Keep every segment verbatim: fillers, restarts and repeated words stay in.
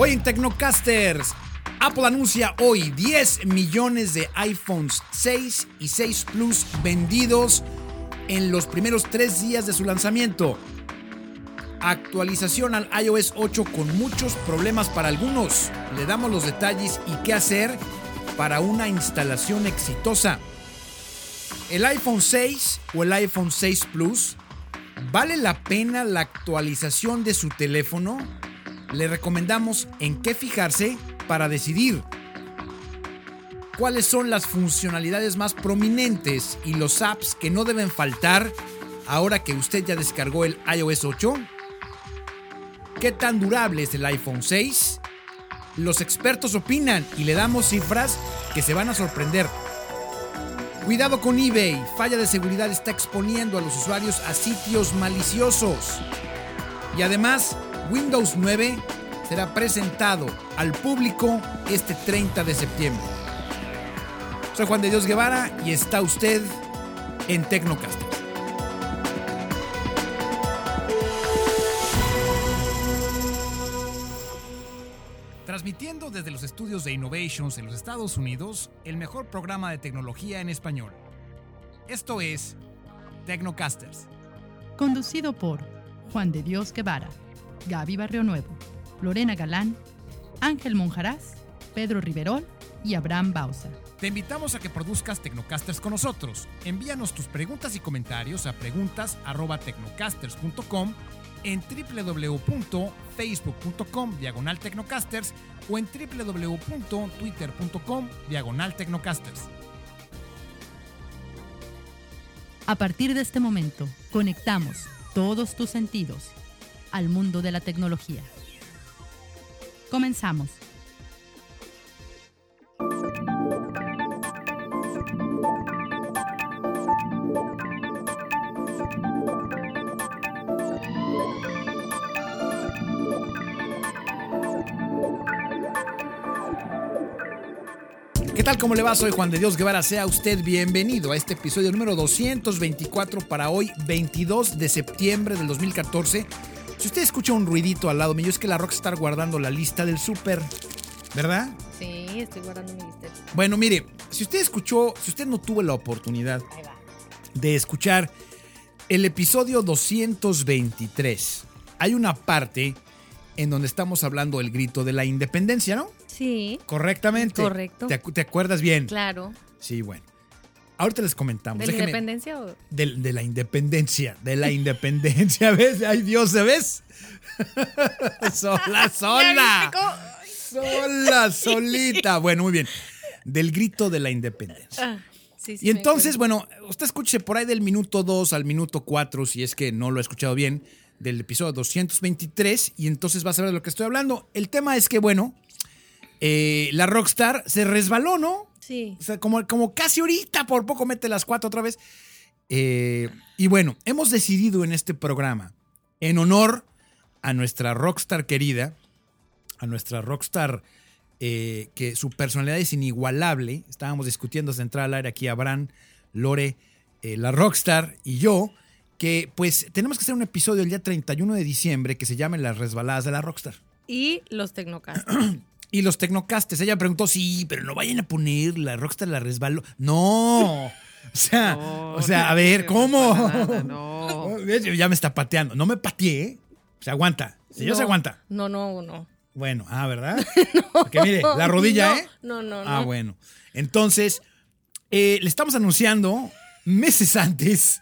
Hoy en Tecnocasters, Apple anuncia hoy diez millones de iPhones seis y seis Plus vendidos en los primeros tres días de su lanzamiento. Actualización al iOS ocho con muchos problemas para algunos. Le damos los detalles y qué hacer para una instalación exitosa. ¿El iPhone seis o el iPhone seis Plus? ¿Vale la pena la actualización de su teléfono? Le recomendamos en qué fijarse para decidir. ¿Cuáles son las funcionalidades más prominentes y los apps que no deben faltar ahora que usted ya descargó el iOS ocho? ¿Qué tan durable es el iPhone seis? Los expertos opinan y le damos cifras que se van a sorprender. Cuidado con eBay, falla de seguridad está exponiendo a los usuarios a sitios maliciosos. Y además, Windows nueve será presentado al público este treinta de septiembre. Soy Juan de Dios Guevara y está usted en Tecnocasters. Transmitiendo desde los estudios de Innovations en los Estados Unidos, el mejor programa de tecnología en español. Esto es Tecnocasters. Conducido por Juan de Dios Guevara, Gaby Barrio Nuevo, Lorena Galán, Ángel Monjaraz, Pedro Riverol y Abraham Bausa. Te invitamos a que produzcas Tecnocasters con nosotros. Envíanos tus preguntas y comentarios a preguntas arroba tecnocasters punto com, en doble u doble u doble u punto facebook punto com diagonal Tecnocasters o en doble u doble u doble u punto twitter punto com diagonal Tecnocasters. A partir de este momento, conectamos todos tus sentidos al mundo de la tecnología. Comenzamos. ¿Qué tal? ¿Cómo le va? Soy Juan de Dios Guevara. Sea usted bienvenido a este episodio número doscientos veinticuatro para hoy, veintidós de septiembre del dos mil catorce. Si usted escucha un ruidito al lado mío, es que la Rox está guardando la lista del súper, ¿verdad? Sí, estoy guardando mi lista. Bueno, mire, si usted escuchó, si usted no tuvo la oportunidad de escuchar el episodio doscientos veintitrés, hay una parte en donde estamos hablando del grito de la independencia, ¿no? Sí. Correctamente. Correcto. ¿Te, acu- te acuerdas bien? Claro. Sí, bueno. Ahorita les comentamos. ¿De la Déjeme- independencia o...? De, de la independencia. De la independencia. ¿Ves? Ay, Dios, ¿ves? sola, sola. Sola, solita. Bueno, muy bien. Del grito de la independencia. Ah, sí, sí, Y me entonces, acuerdo. bueno, usted escuche por ahí del minuto dos al minuto cuatro, si es que no lo ha escuchado bien, del episodio doscientos veintitrés, y entonces va a saber de lo que estoy hablando. El tema es que, bueno, eh, la Rockstar se resbaló, ¿no? Sí. O sea, como, como casi ahorita, por poco mete las cuatro otra vez. Eh, y bueno, hemos decidido en este programa, en honor a nuestra Rockstar querida, a nuestra Rockstar, eh, que su personalidad es inigualable. Estábamos discutiendo antes de entrar al aire aquí Abraham, Lore, eh, la Rockstar y yo, que pues tenemos que hacer un episodio el día treinta y uno de diciembre que se llame Las Resbaladas de la Rockstar. Y los Tecnocasters. Y los Tecnocasters. Ella preguntó, sí, pero no vayan a poner la Rockstar la resbaló. No. O sea, No, o sea, a ver, no, ¿cómo? para nada, no. Ya me está pateando. No me pateé. Se aguanta. Señor, No, se aguanta. No, no, no. Bueno, ah, ¿verdad? Porque mire, la rodilla, no, ¿eh? No, no, no. Ah, bueno. Entonces, eh, le estamos anunciando meses antes.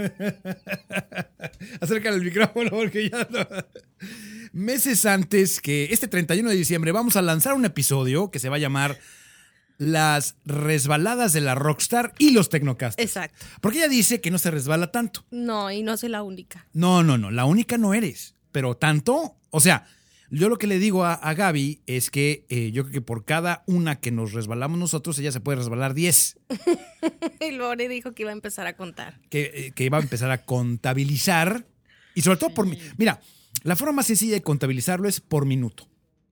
Acércale el micrófono porque ya no. Meses antes que este treinta y uno de diciembre vamos a lanzar un episodio que se va a llamar Las Resbaladas de la Rockstar y los Tecnocasters. Exacto. Porque ella dice que no se resbala tanto. No, y no soy la única. No, no, no. La única no eres. Pero tanto, o sea, yo lo que le digo a, a Gaby es que eh, yo creo que por cada una que nos resbalamos nosotros, ella se puede resbalar diez. Y Lore dijo que iba a empezar a contar. Que, eh, que va a empezar a contabilizar. Y sobre todo por... mi- Mira, la forma más sencilla de contabilizarlo es por minuto.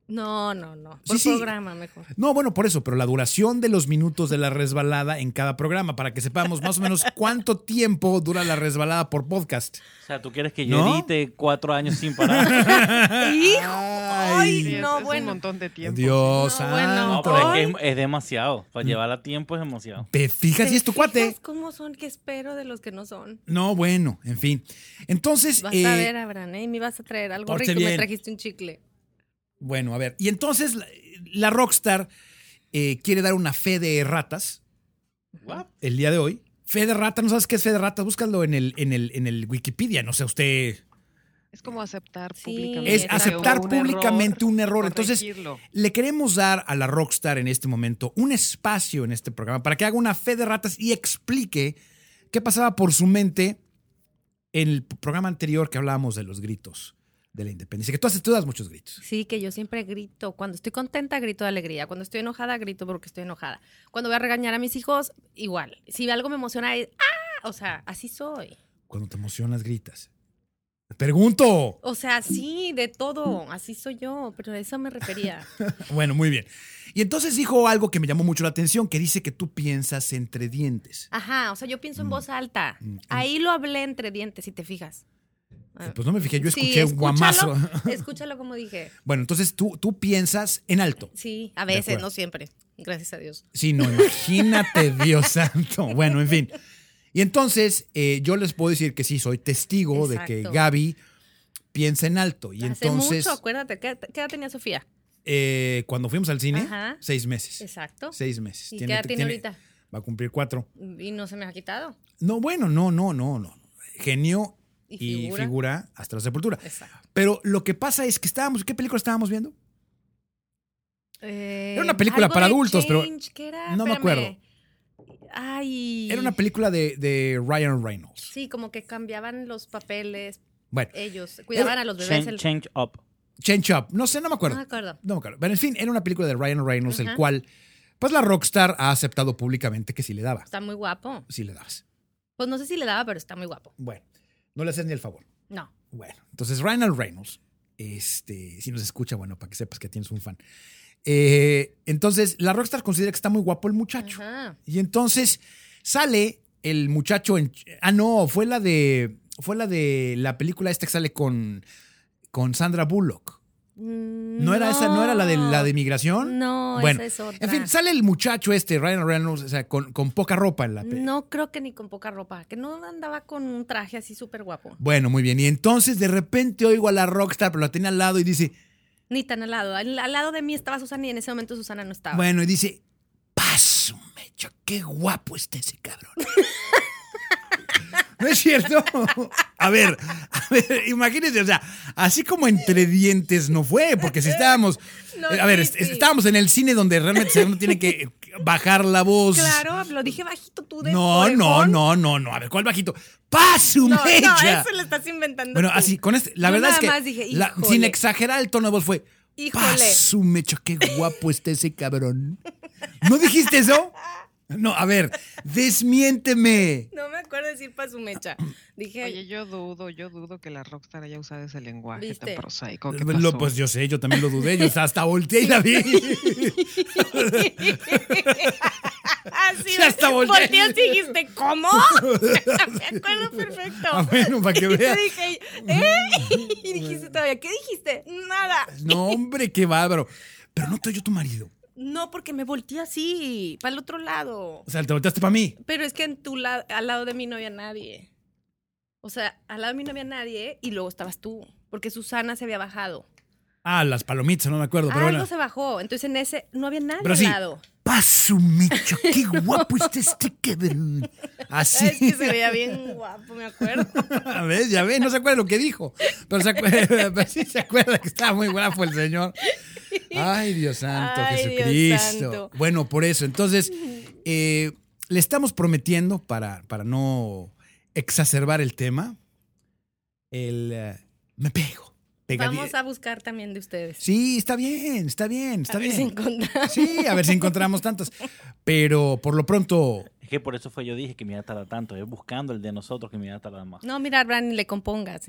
No, no, no. Por Sí, sí. programa mejor. No, bueno, por eso, pero la duración de los minutos de la resbalada en cada programa, para que sepamos más o menos cuánto tiempo dura la resbalada por podcast. O sea, ¿tú quieres que yo ¿No? edite cuatro años sin parar? ¡Hijo! Ay, ¡Ay, Sí, no, es, es bueno! un montón de tiempo. Dios No, bueno. santo. No, pero es que es, es demasiado. Para llevar a tiempo es demasiado. ¿Te fijas si es tu ¿Te cuate? fijas cómo son? ¿Qué espero de los que no son? No, bueno, en fin. Entonces, Vas eh, a ver, Abraham, ¿eh? Me vas a traer algo porte rico. bien. Me trajiste un chicle. bueno, a ver. Y entonces la, la Rockstar eh, quiere dar una fe de ratas What? el día de hoy. Fe de rata, ¿no sabes qué es fe de rata? Búscalo en el, en el, en el Wikipedia, no sé, usted... Es como aceptar Sí, públicamente. Es exacto. aceptar un públicamente un error. y Entonces, corregirlo. le queremos dar a la Rockstar en este momento un espacio en este programa para que haga una fe de ratas y explique qué pasaba por su mente en el programa anterior que hablábamos de los gritos de la independencia. Que tú haces, tú das muchos gritos. Sí, que yo siempre grito. Cuando estoy contenta, grito de alegría. Cuando estoy enojada, grito porque estoy enojada. Cuando voy a regañar a mis hijos, igual. Si algo me emociona, es ¡ah! O sea, así soy. Cuando te emocionas, gritas. Te pregunto. O sea, sí, de todo. Así soy yo, pero a eso me refería. Bueno, muy bien. Y entonces dijo algo que me llamó mucho la atención, que dice que tú piensas entre dientes. Ajá, o sea, yo pienso en voz alta. Mm. Ahí lo hablé entre dientes, si te fijas. Ah. Pues no me fijé, yo Sí, escuché escúchalo, guamazo. Escúchalo como dije. Bueno, entonces tú, tú piensas en alto. Sí, a De veces, acuerdo. no siempre. Gracias a Dios. Sí, no, imagínate, Dios santo. Bueno, en fin. Y entonces eh, yo les puedo decir que sí, soy testigo de que Exacto. Gaby piensa en alto. Y Hace entonces, mucho, acuérdate. ¿Qué, qué edad tenía Sofía? eh, cuando fuimos al cine, Ajá. seis meses. Exacto. Seis meses. ¿Y qué edad tiene ahorita? Va a cumplir cuatro. Y no se me ha quitado. No, bueno, no, no, no, no. Genio ¿Y y, figura? figura hasta la sepultura. Exacto. Pero lo que pasa es que estábamos, ¿qué película estábamos viendo? Eh, Era una película algo para de adultos, pero Change, ¿qué era? no me Espérame. Ay. Era una película de, de Ryan Reynolds. Sí, como que cambiaban los papeles Bueno, ellos. Cuidaban a los bebés. Change, el- change up. Change Up. No sé, no me acuerdo. No me acuerdo. No me acuerdo. Pero en fin, era una película de Ryan Reynolds, el Ajá. cual, pues la Rockstar ha aceptado públicamente que sí le daba. Está muy guapo. Sí le dabas. Pues no sé si le daba, pero está muy guapo. Bueno, no le haces ni el favor. No. Bueno, entonces Ryan Reynolds, este, si nos escucha, bueno, para que sepas que tienes un fan. Eh, entonces, la Rockstar considera que está muy guapo el muchacho. Ajá. Y entonces sale el muchacho en. Ah, no, fue la de. Fue la de la película esta que sale con, con Sandra Bullock. Mm, ¿No era esa, no era la de la de migración? No, Bueno, esa es otra. En fin, sale el muchacho este, Ryan Reynolds, o sea, con, con poca ropa en la película. No creo que ni con poca ropa. Que no andaba con un traje así súper guapo. Bueno, muy bien. Y entonces de repente oigo a la Rockstar, pero la tenía al lado y dice, Ni tan al lado. Al, al lado de mí estaba Susana y en ese momento Susana no estaba. bueno, y dice, paso, mecho, qué guapo está ese cabrón. ¿No es cierto? A ver, a ver, imagínense, o sea, así como entre dientes no fue, porque si estábamos, No, eh, a ver, sí, est- sí. estábamos en el cine donde realmente uno tiene que bajar la voz. Claro, lo dije bajito tú de No, no, orejón. no, no, no, a ver, ¿cuál bajito? ¡Paso, No, no, mecha! eso lo estás inventando Bueno, tú. así, con este, la Yo verdad es nada que, más dije, la- híjole. sin exagerar el tono de voz fue, Híjole. paso, mecho, qué guapo está ese cabrón. ¿No dijiste eso? No, a ver, desmiénteme. No me acuerdo decir pa' su mecha. Dije, Oye, yo dudo, yo dudo que la Rockstar haya usado ese lenguaje ¿Viste? tan prosaico. ¿Qué Lo- pasó? pues yo sé, yo también lo dudé, yo hasta volteé y la vi. así Ya hasta volteé. volteaste y dijiste, ¿cómo? Me acuerdo perfecto. Ah, bueno, para que Y te veas. dije, ¿eh? Y dijiste todavía, ¿qué dijiste? Nada. No, hombre, qué bárbaro. Pero no estoy yo tu marido. No, porque me volteé así, para el otro lado. O sea, te volteaste para mí. Pero es que en tu lado, al lado de mí no había nadie. O sea, al lado de mí no había nadie y luego estabas tú, porque Susana se había bajado. Ah, las palomitas, no me acuerdo, pero Algo bueno. se bajó, entonces en ese no había nadie Pero al sí. lado. Paso, mecho, qué guapo está este cabrón. Así. Es que se veía bien guapo, me acuerdo. A ver, ya ves, no se acuerda lo que dijo. Pero, se acuerda, pero sí se acuerda que estaba muy guapo el señor. Ay, Dios santo, Ay, Dios Jesucristo. santo. Bueno, por eso. Entonces, eh, le estamos prometiendo, para, para no exacerbar el tema, el eh, me pego. Pegadi- Vamos a buscar también de ustedes. Sí, está bien, está bien, está A ver bien. si encontramos. Sí, a ver si encontramos tantas. Pero por lo pronto, Es que por eso fue yo dije que me iba a tardar tanto. Es buscando el de nosotros que me iba a tardar más. No, mira, Brani, le compongas, ¿eh?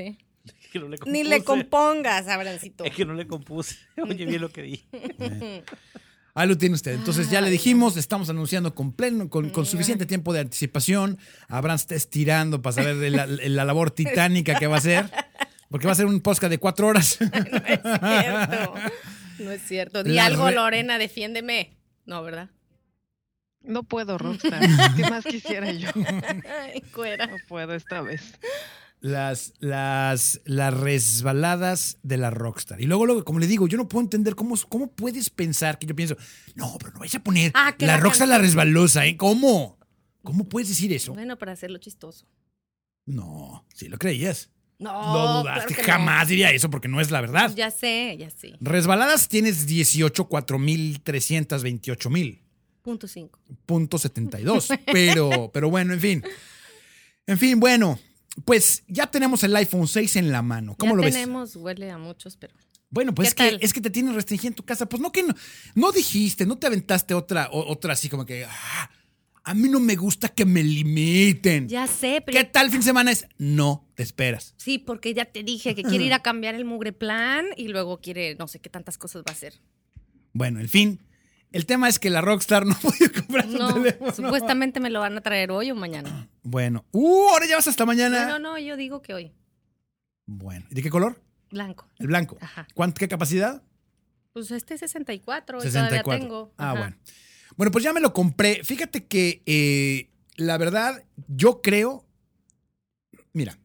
Es que no le Ni le compuse. compongas, Abrancito. Es que no le compuse. Oye, bien lo que dije. Ahí lo tiene usted. Entonces ya le dijimos, le estamos anunciando con pleno, con, con suficiente tiempo de anticipación. Abraham está estirando para saber de la, la labor titánica que va a hacer. Porque va a ser un podcast de cuatro horas. No es cierto. No es cierto. Di La algo, re- Lorena, defiéndeme. No, ¿verdad? No puedo, Rockstar. ¿Qué más quisiera yo? Ay, cuera. No puedo esta vez. Las, las, las resbaladas de la Rockstar. Y luego, luego, como le digo, yo no puedo entender cómo, cómo puedes pensar que yo pienso, no, pero no vais a poner Ah, que la la Rockstar la canción. resbalosa, ¿eh? ¿Cómo? ¿Cómo puedes decir eso? Bueno, para hacerlo chistoso. No, sí lo creías. No, No dudaste, claro que no. jamás diría eso porque no es la verdad. Ya sé, ya sé. Resbaladas tienes dieciocho, cuatro mil trescientos veintiocho mil. Punto cinco. Punto setenta y dos. Pero, pero bueno, en fin. En fin, bueno, pues ya tenemos el iPhone seis en la mano. ¿Cómo ya lo ves? tenemos, huele a muchos, pero... Bueno, pues es ¿Qué que, tal? es que te tienen restringido en tu casa. Pues no que no, no dijiste, no te aventaste otra, o- otra así como que, ah, a mí no me gusta que me limiten. Ya sé, pero... ¿Qué tal fin de semana es? No, te esperas. Sí, porque ya te dije que quiere ir a cambiar el mugre plan y luego quiere no sé qué tantas cosas va a hacer. Bueno, en fin. El tema es que la Rockstar no puede comprar su No, teléfono. supuestamente me lo van a traer hoy o mañana. Bueno. Uh, ahora ya vas hasta mañana. Bueno, no, yo digo que hoy. Bueno. ¿Y de qué color? Blanco. El blanco. Ajá. ¿Cuánto, qué capacidad? Pues este sesenta y cuatro, y sesenta y cuatro. todavía tengo. Ah, Ajá. bueno. Bueno, pues ya me lo compré. Fíjate que eh, la verdad, yo creo. Mira.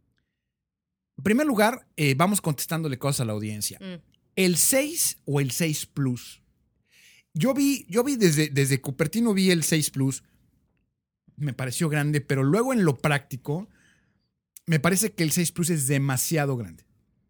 En primer lugar, eh, vamos contestándole cosas a la audiencia. Mm. El seis o el seis Plus. Yo vi, yo vi desde, desde Cupertino vi el seis Plus. Me pareció grande, pero luego en lo práctico, me parece que el seis Plus es demasiado grande.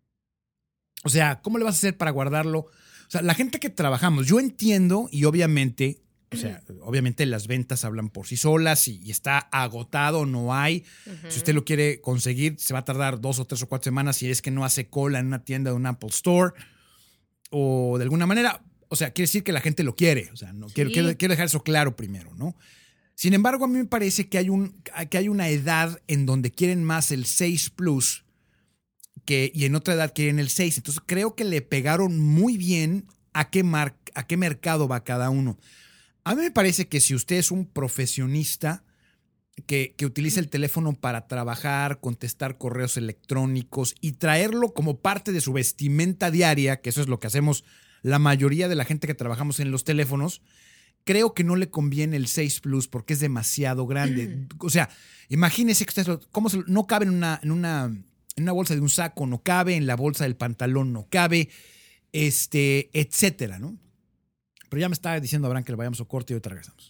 O sea, ¿cómo le vas a hacer para guardarlo? O sea, la gente que trabajamos, yo entiendo y obviamente, o sea, obviamente las ventas hablan por sí solas y, y está agotado, no hay. Ujú. Si usted lo quiere conseguir, se va a tardar dos o tres o cuatro semanas si es que no hace cola en una tienda de un Apple Store o de alguna manera. O sea, quiere decir que la gente lo quiere. O sea, no quiero, Sí. quiero, quiero dejar eso claro primero, ¿no? Sin embargo, a mí me parece que hay, un, que hay una edad en donde quieren más el seis Plus que, y en otra edad quieren el seis. Entonces creo que le pegaron muy bien a qué, mar, a qué mercado va cada uno. A mí me parece que si usted es un profesionista que, que utiliza el teléfono para trabajar, contestar correos electrónicos y traerlo como parte de su vestimenta diaria, que eso es lo que hacemos la mayoría de la gente que trabajamos en los teléfonos, creo que no le conviene el seis Plus porque es demasiado grande. O sea, imagínese que usted lo- cómo se lo- no cabe en una, en, una, en una bolsa de un saco, no cabe en la bolsa del pantalón, no cabe, este, etcétera, ¿no? Pero ya me estaba diciendo Abraham que le vayamos a corte y ahorita regresamos.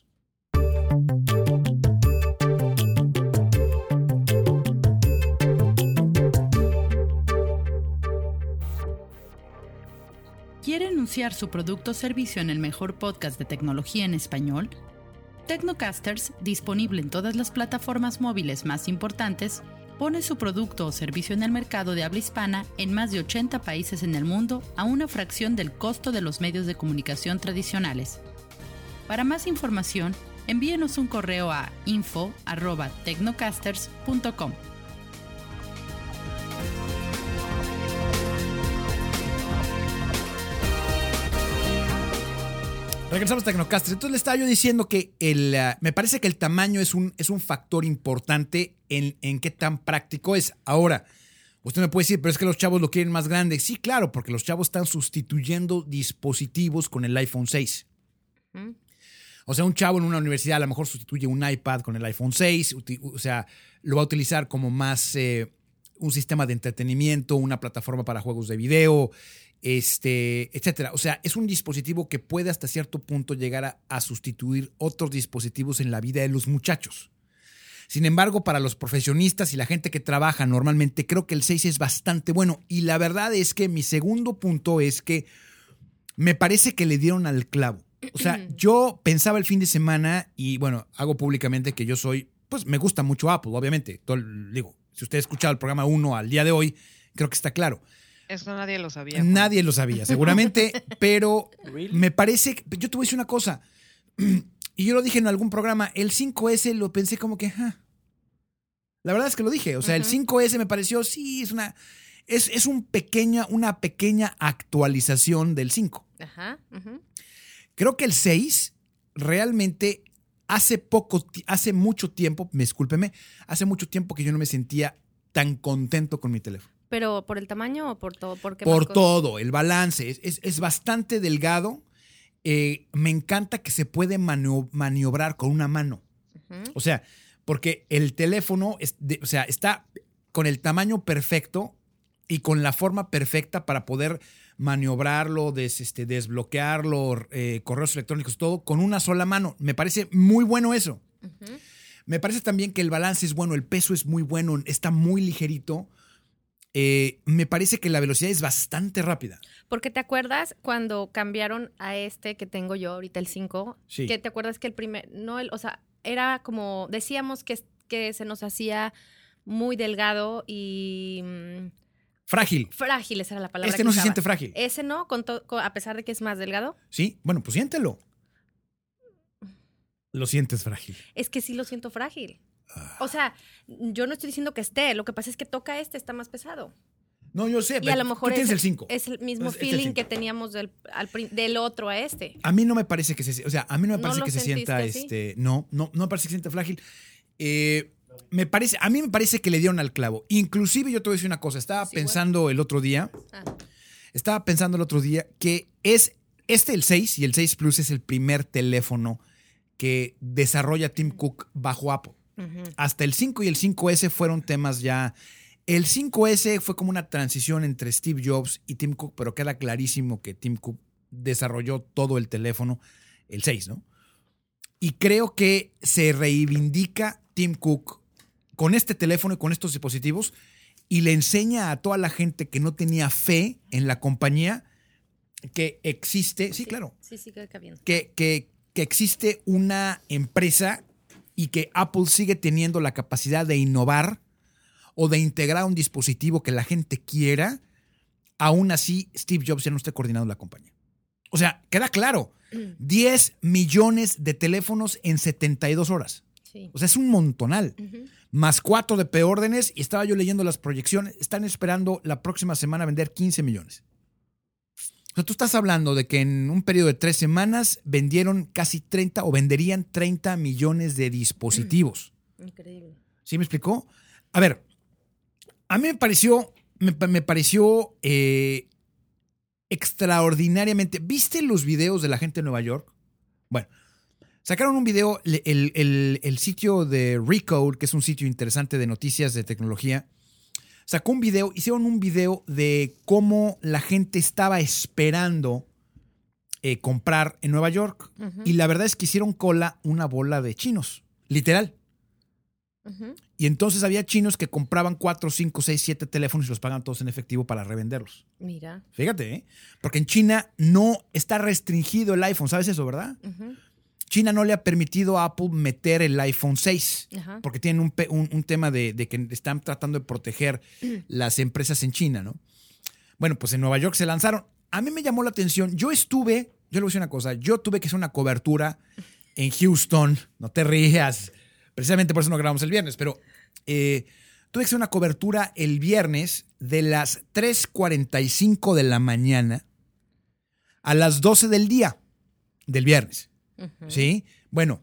¿Quiere anunciar su producto o servicio en el mejor podcast de tecnología en español? Tecnocasters, disponible en todas las plataformas móviles más importantes, pone su producto o servicio en el mercado de habla hispana en más de ochenta países en el mundo a una fracción del costo de los medios de comunicación tradicionales. Para más información, envíenos un correo a info arroba tecnocasters punto com. Regresamos a Tecnocasters. Entonces le estaba yo diciendo que el, uh, me parece que el tamaño es un, es un factor importante en, en qué tan práctico es. Ahora, usted me puede decir, pero es que los chavos lo quieren más grande. Sí, claro, porque los chavos están sustituyendo dispositivos con el iPhone seis. Mm. O sea, un chavo en una universidad a lo mejor sustituye un iPad con el iPhone seis. uti- O sea, lo va a utilizar como más eh, un sistema de entretenimiento, una plataforma para juegos de video, este, etcétera. O sea, es un dispositivo que puede hasta cierto punto llegar a, a sustituir otros dispositivos en la vida de los muchachos. Sin embargo, para los profesionistas y la gente que trabaja normalmente, creo que el seis es bastante bueno. Y la verdad es que mi segundo punto es que me parece que le dieron al clavo. O sea, yo pensaba el fin de semana y, bueno, hago públicamente que yo soy, pues me gusta mucho Apple, obviamente. Todo, digo, si usted ha escuchado el programa uno al día de hoy, creo que está claro. Eso nadie lo sabía. Juan. Nadie lo sabía, seguramente, pero Really? me parece, que- yo te voy a decir una cosa, y yo lo dije en algún programa, el cinco ese lo pensé como que, ah. La verdad es que lo dije, o sea, el Ujú. cinco ese me pareció, sí, es una, Es, es un pequeña, una pequeña actualización del cinco. Ajá. Uh-huh. Creo que el seis realmente hace poco, hace mucho tiempo, me discúlpeme, hace mucho tiempo que yo no me sentía tan contento con mi teléfono. ¿Pero por el tamaño o por todo? ¿Por, qué por más todo, el balance. Es, es, es bastante delgado. Eh, me encanta que se puede manio- maniobrar con una mano. Uh-huh. O sea, porque el teléfono es de, o sea, está con el tamaño perfecto y con la forma perfecta para poder maniobrarlo, des, este, desbloquearlo, eh, correos electrónicos, todo con una sola mano. Me parece muy bueno eso. Uh-huh. Me parece también que el balance es bueno, el peso es muy bueno, está muy ligerito. Eh, me parece que la velocidad es bastante rápida. Porque te acuerdas cuando cambiaron a este que tengo yo ahorita, el cinco, Sí. que te acuerdas que el primer, no el, o sea, era como, decíamos que, que se nos hacía muy delgado y mm, Frágil. frágil, esa era la palabra. Este que no se usaba. siente frágil. Ese no, con to- con- a pesar de que es más delgado. Sí, bueno, pues siéntelo. Lo sientes frágil. Es que sí lo siento frágil. O sea, yo no estoy diciendo que esté, lo que pasa es que toca este, está más pesado. No, yo sé. Y a lo mejor tú tienes es, el cinco. es el mismo Es- es el feeling cinco. que teníamos del, al prin- del otro a este. A mí no me parece que se, o sea, a mí no me ¿No parece lo que se sentiste sienta, así? este, no, no, no me parece que se sienta frágil. Eh, me parece, a mí me parece que le dieron al clavo. Inclusive yo te voy a decir una cosa. Estaba Sí, pensando el otro día, Ah, estaba pensando el otro día que es este el seis y el seis Plus es el primer teléfono que desarrolla Tim Cook bajo Apple. ujú. Hasta el cinco y el cinco ese fueron temas ya. El cinco ese fue como una transición entre Steve Jobs y Tim Cook, pero queda clarísimo que Tim Cook desarrolló todo el teléfono, el seis, ¿no? Y creo que se reivindica Tim Cook con este teléfono y con estos dispositivos y le enseña a toda la gente que no tenía fe en la compañía que existe, sí, claro, Sí, sí, queda bien. que, que, que existe una empresa y que Apple sigue teniendo la capacidad de innovar o de integrar un dispositivo que la gente quiera, aún así Steve Jobs ya no esté coordinando la compañía. O sea, queda claro, diez millones de teléfonos en setenta y dos horas. Sí. O sea, es un montonal. Ujú. Más cuatro de preórdenes y estaba yo leyendo las proyecciones. Están esperando la próxima semana vender quince millones. O sea, tú estás hablando de que en un periodo de tres semanas vendieron casi treinta o venderían treinta millones de dispositivos. Increíble. ¿Sí me explicó? A ver, a mí me pareció, me, me pareció eh, extraordinariamente. ¿Viste los videos de la gente de Nueva York? Bueno, sacaron un video, el, el, el, el sitio de Recode, que es un sitio interesante de noticias de tecnología, sacó un video, hicieron un video de cómo la gente estaba esperando eh, comprar en Nueva York. Ujú. Y la verdad es que hicieron cola una bola de chinos, literal. Ujú. Y entonces había chinos que compraban cuatro, cinco, seis, siete teléfonos y los pagaban todos en efectivo para revenderlos. Mira. Fíjate, ¿eh? Porque en China no está restringido el iPhone, ¿sabes eso, verdad? Ujú. China no le ha permitido a Apple meter el iPhone seis Ajá. porque tienen un, pe- un, un tema de, de que están tratando de proteger las empresas en China, ¿no? Bueno, pues en Nueva York se lanzaron. A mí me llamó la atención. Yo estuve, yo le voy a decir una cosa, yo tuve que hacer una cobertura en Houston, no te rías, precisamente por eso no grabamos el viernes, pero eh, tuve que hacer una cobertura el viernes de las tres cuarenta y cinco de la mañana a las doce del día del viernes. Ujú. ¿Sí? Bueno,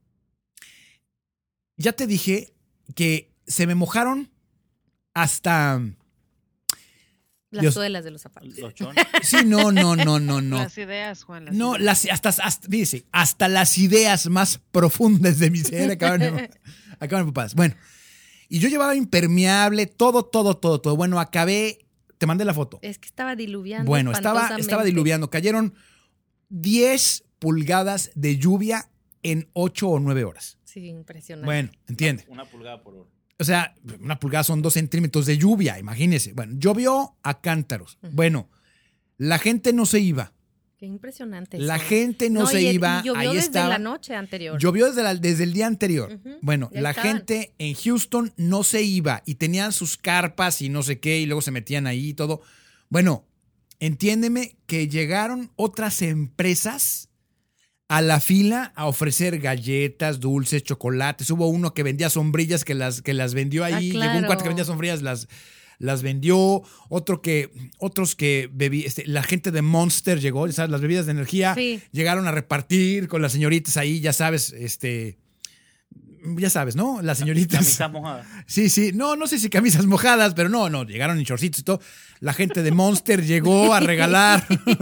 ya te dije que se me mojaron hasta... Las Dios. suelas de los zapatos. Los chon. Sí, no, no, no, no, no. Las ideas, Juan. Las No, ideas. las, hasta, hasta, dice, hasta las ideas más profundas de mi ser acaban, acaban ocupadas. Bueno, y yo llevaba impermeable, todo, todo, todo, todo. Bueno, acabé, te mandé la foto. Es que estaba diluviando. Bueno, estaba, estaba espantosamente. diluviando. Cayeron diez pulgadas de lluvia en ocho o nueve horas. Sí, impresionante. Bueno, entiende. Una pulgada por hora. O sea, una pulgada son dos centímetros de lluvia, imagínese. Bueno, llovió a cántaros. Ujú. Bueno, la gente no se iba. Qué impresionante. La eso. gente no, se y- iba. y llovió Ahí desde estaba. la noche anterior. Llovió desde, la- desde el día anterior. Ujú, Bueno, ya la estaban. gente en Houston no se iba y tenían sus carpas y no sé qué y luego se metían ahí y todo. Bueno, entiéndeme que llegaron otras empresas a la fila a ofrecer galletas, dulces, chocolates. Hubo uno que vendía sombrillas que las, que las vendió ahí. Ah, Llegó un claro. cuate que vendía sombrillas, las, las vendió, otro que, otros que bebí, este, la gente de Monster llegó, ¿sabes? Las bebidas de energía Sí. llegaron a repartir con las señoritas ahí, ya sabes, este, ya sabes, ¿no? Las señoritas. Camisas mojadas. Sí, sí, no, no sé si camisas mojadas, pero no, no, llegaron en shortcitos y todo. La gente de Monster llegó a regalar,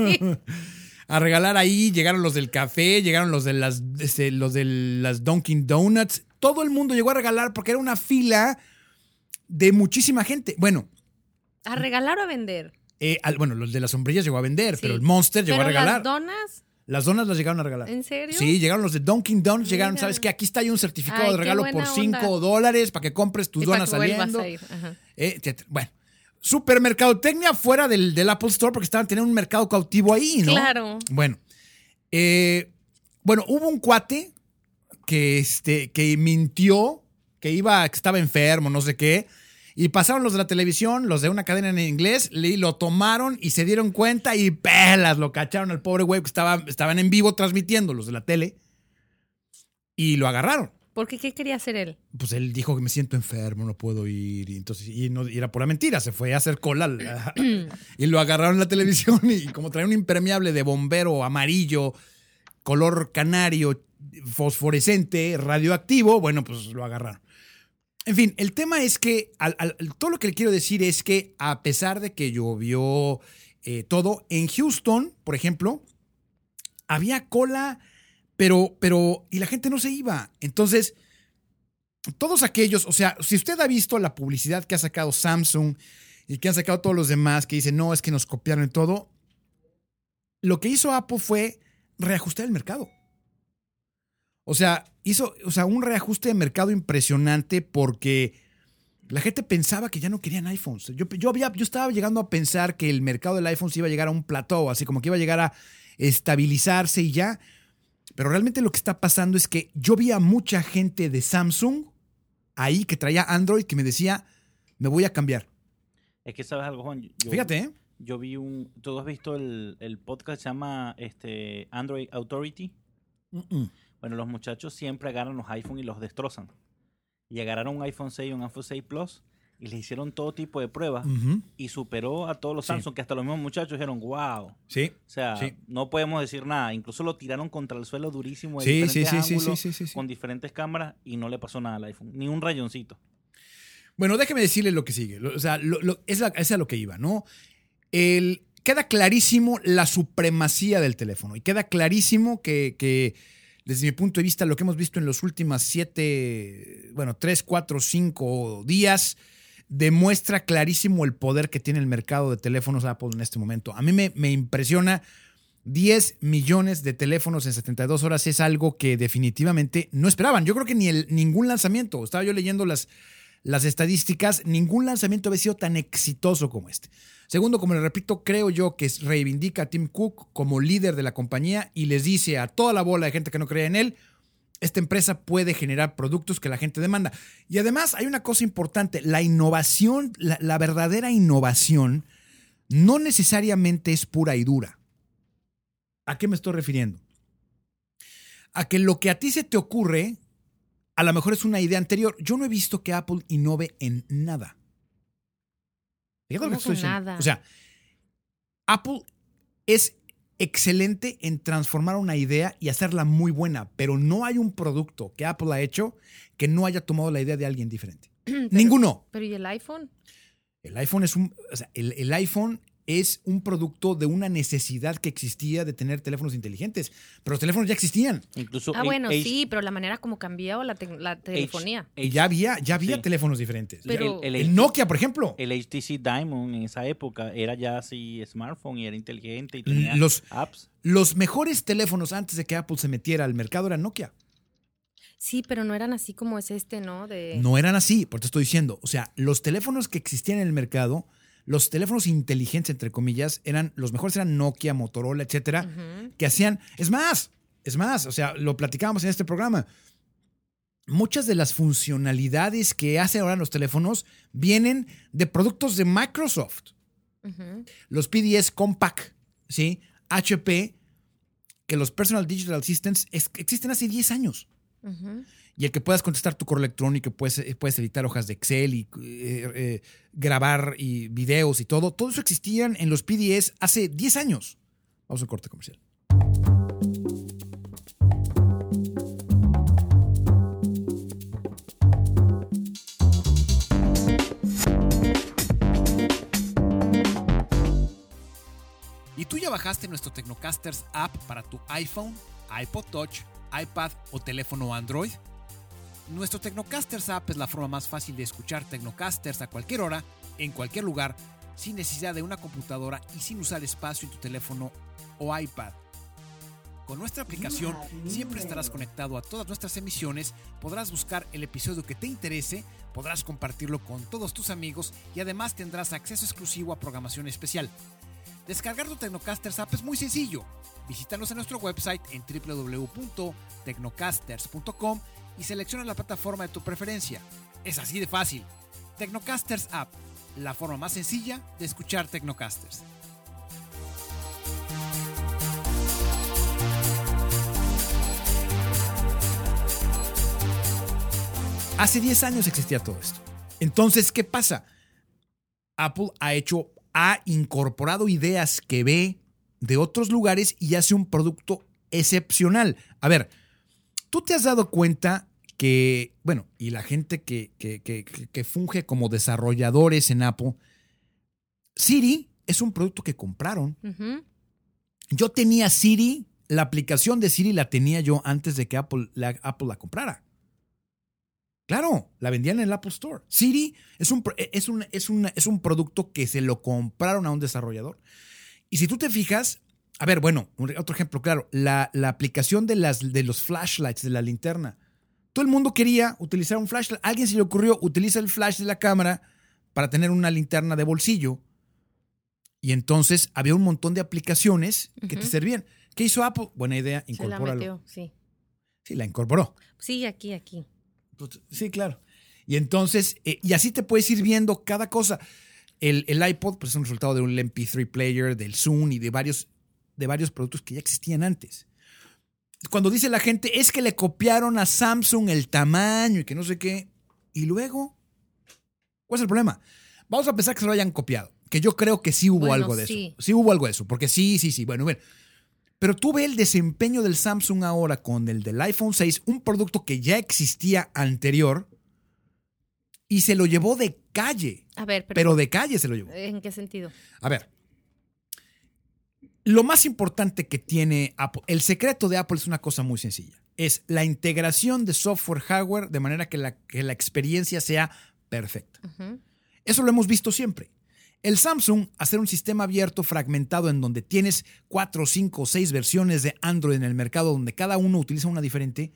a regalar ahí, llegaron los del café, llegaron los de las, este, los de las Dunkin' Donuts. Todo el mundo llegó a regalar porque era una fila de muchísima gente. Bueno, ¿A regalar o a vender? eh, al- bueno, los de las sombrillas llegó a vender, Sí. pero el Monster llegó Pero a regalar. las donas, Las donas las llegaron a regalar. ¿en serio? Sí, llegaron los de Dunkin' Donuts, llegaron, Mira. ¿sabes qué? Aquí está ahí un certificado Ay, de qué regalo por buena cinco onda. dólares para que compres tus Y para donas que vuelvas saliendo. a ir. Ajá. Eh, etcétera. Bueno, supermercadotecnia fuera del, del Apple Store porque estaban teniendo un mercado cautivo ahí, ¿no? Claro. Bueno, eh, bueno, hubo un cuate que, este, que mintió, que iba, que estaba enfermo, no sé qué, y pasaron los de la televisión, los de una cadena en inglés, y lo tomaron y se dieron cuenta y pelas, lo cacharon al pobre güey que estaba, estaban en vivo transmitiendo, los de la tele, y lo agarraron. ¿Por qué? ¿Qué quería hacer él? Pues él dijo que me siento enfermo, no puedo ir. Y entonces, y, no, y era pura mentira, se fue a hacer cola. al- y lo agarraron en la televisión y como traía un impermeable de bombero amarillo, color canario, fosforescente, radioactivo, bueno, pues lo agarraron. En fin, el tema es que, al, al, todo lo que le quiero decir es que a pesar de que llovió eh, todo, en Houston, por ejemplo, había cola, pero, pero, y la gente no se iba. Entonces, todos aquellos, o sea, si usted ha visto la publicidad que ha sacado Samsung y que han sacado todos los demás que dicen, no, es que nos copiaron y todo, lo que hizo Apple fue reajustar el mercado. O sea, hizo o sea, un reajuste de mercado impresionante porque la gente pensaba que ya no querían iPhones. Yo, yo, había, yo estaba llegando a pensar que el mercado del iPhone se iba a llegar a un plató, así como que iba a llegar a estabilizarse y ya. Pero realmente lo que está pasando es que yo vi a mucha gente de Samsung ahí que traía Android que me decía, me voy a cambiar. Es que sabes algo, Juan. Yo, Fíjate, ¿eh? Yo vi un. ¿Tú has visto el, el podcast que se llama este, Android Authority? Mm-mm. Bueno, los muchachos siempre agarran los iPhone y los destrozan. Y agarraron un iPhone seis y un iPhone seis Plus y les hicieron todo tipo de pruebas Uh-huh. y superó a todos los Sí. Samsung, que hasta los mismos muchachos dijeron, wow. O Sí. sea, Sí. no podemos decir nada. Incluso lo tiraron contra el suelo durísimo de Sí, sí, diferentes sí, sí, ángulos, sí, sí, sí. con diferentes cámaras y no le pasó nada al iPhone. Ni un rayoncito. Bueno, déjeme decirle lo que sigue. Lo- o sea, lo, lo- es, la, es a lo que iba, ¿no? El, queda clarísimo la supremacía del teléfono y queda clarísimo que, que, desde mi punto de vista, lo que hemos visto en los últimos siete, bueno, tres, cuatro, cinco días, demuestra clarísimo el poder que tiene el mercado de teléfonos Apple en este momento. A mí me, me impresiona. diez millones de teléfonos en setenta y dos horas es algo que definitivamente no esperaban. Yo creo que ni el, ningún lanzamiento, estaba yo leyendo las, las estadísticas, ningún lanzamiento había sido tan exitoso como este. Segundo, como les repito, creo yo que reivindica a Tim Cook como líder de la compañía y les dice a toda la bola de gente que no cree en él, esta empresa puede generar productos que la gente demanda. Y además hay una cosa importante, la innovación, la, la verdadera innovación no necesariamente es pura y dura. ¿A qué me estoy refiriendo? A que lo que a ti se te ocurre, a lo mejor es una idea anterior. Yo no he visto que Apple innove en nada. Fíjate lo que ¿Cómo estoy que diciendo. nada? O sea, Apple es excelente en transformar una idea y hacerla muy buena, pero no hay un producto que Apple ha hecho que no haya tomado la idea de alguien diferente. Pero- Ninguno. Pero ¿y el iPhone? El iPhone es un, o sea, el, el iPhone es un producto de una necesidad que existía de tener teléfonos inteligentes, pero los teléfonos ya existían. Incluso Ah, bueno, H- sí, pero la manera como cambió la, te- la telefonía. Y ya había, ya había Sí. teléfonos diferentes. Pero- el, el el, Nokia, por ejemplo. el H T C Diamond en esa época era ya así smartphone y era inteligente y tenía Los, apps. los mejores teléfonos antes de que Apple se metiera al mercado eran Nokia. Sí, pero no eran así como es este, ¿no? De... No eran así, por te estoy diciendo. O sea, los teléfonos que existían en el mercado, los teléfonos inteligentes, entre comillas, eran los mejores eran Nokia, Motorola, etcétera, Ujú. que hacían. Es más, es más, o sea, lo platicábamos en este programa. Muchas de las funcionalidades que hacen ahora los teléfonos vienen de productos de Microsoft. Ujú. Los P D S Compact, ¿sí? H P, que los Personal Digital Assistants es- existen hace diez años. Ujú. y el que puedas contestar tu correo electrónico, puedes, puedes editar hojas de Excel y eh, eh, grabar y videos y todo. Todo eso existían en los P D Es hace diez años. Vamos a un corte comercial. ¿Y tú ya bajaste nuestro Tecnocasters app para tu iPhone, iPod Touch, iPad o teléfono Android? Nuestro Tecnocasters app es la forma más fácil de escuchar Tecnocasters a cualquier hora, en cualquier lugar, sin necesidad de una computadora y sin usar espacio en tu teléfono o iPad. Con nuestra aplicación siempre estarás conectado a todas nuestras emisiones, podrás buscar el episodio que te interese, podrás compartirlo con todos tus amigos y además tendrás acceso exclusivo a programación especial. Descargar tu Tecnocasters app es muy sencillo. Visítanos en nuestro website en doble u doble u doble u punto tecnocasters punto com y selecciona la plataforma de tu preferencia. Es así de fácil. Tecnocasters App, la forma más sencilla de escuchar Tecnocasters. Hace diez años existía todo esto. Entonces, ¿qué pasa? Apple ha hecho, ha incorporado ideas que ve de otros lugares y hace un producto excepcional. A ver, tú te has dado cuenta que, bueno, y la gente que, que, que, que funge como desarrolladores en Apple, Siri es un producto que compraron. Uh-huh. Yo tenía Siri, la aplicación de Siri la tenía yo antes de que Apple la, Apple la comprara. Claro, la vendían en el Apple Store. Siri es un, es, un, es, un, es un producto que se lo compraron a un desarrollador. Y si tú te fijas, a ver, bueno, otro ejemplo, claro, la, la aplicación de, las, de los flashlights, de la linterna. Todo el mundo quería utilizar un flashlight. A alguien se le ocurrió, utiliza el flash de la cámara para tener una linterna de bolsillo. Y entonces había un montón de aplicaciones que uh-huh. te servían. ¿Qué hizo Apple? Buena idea, incorpóralo. Se la metió, sí. Sí, la incorporó. Sí, aquí, aquí. Sí, claro. Y entonces, eh, y así te puedes ir viendo cada cosa. El, el iPod pues, es un resultado de un M P tres player, del Zoom y de varios, de varios productos que ya existían antes. Cuando dice la gente, es que le copiaron a Samsung el tamaño y que no sé qué. Y luego, ¿cuál es el problema? Vamos a pensar que se lo hayan copiado. Que yo creo que sí hubo bueno, algo de sí. eso. Sí hubo algo de eso. Porque sí, sí, sí. Bueno, bueno. Pero tú ves el desempeño del Samsung ahora con el del iPhone seis, un producto que ya existía anterior y se lo llevó de calle. A ver, pero, pero de calle se lo llevó. ¿En qué sentido? A ver, lo más importante que tiene Apple, el secreto de Apple es una cosa muy sencilla. Es la integración de software-hardware de manera que la, que la experiencia sea perfecta. Uh-huh. Eso lo hemos visto siempre. El Samsung, hacer un sistema abierto fragmentado en donde tienes cuatro, cinco o seis versiones de Android en el mercado donde cada uno utiliza una diferente,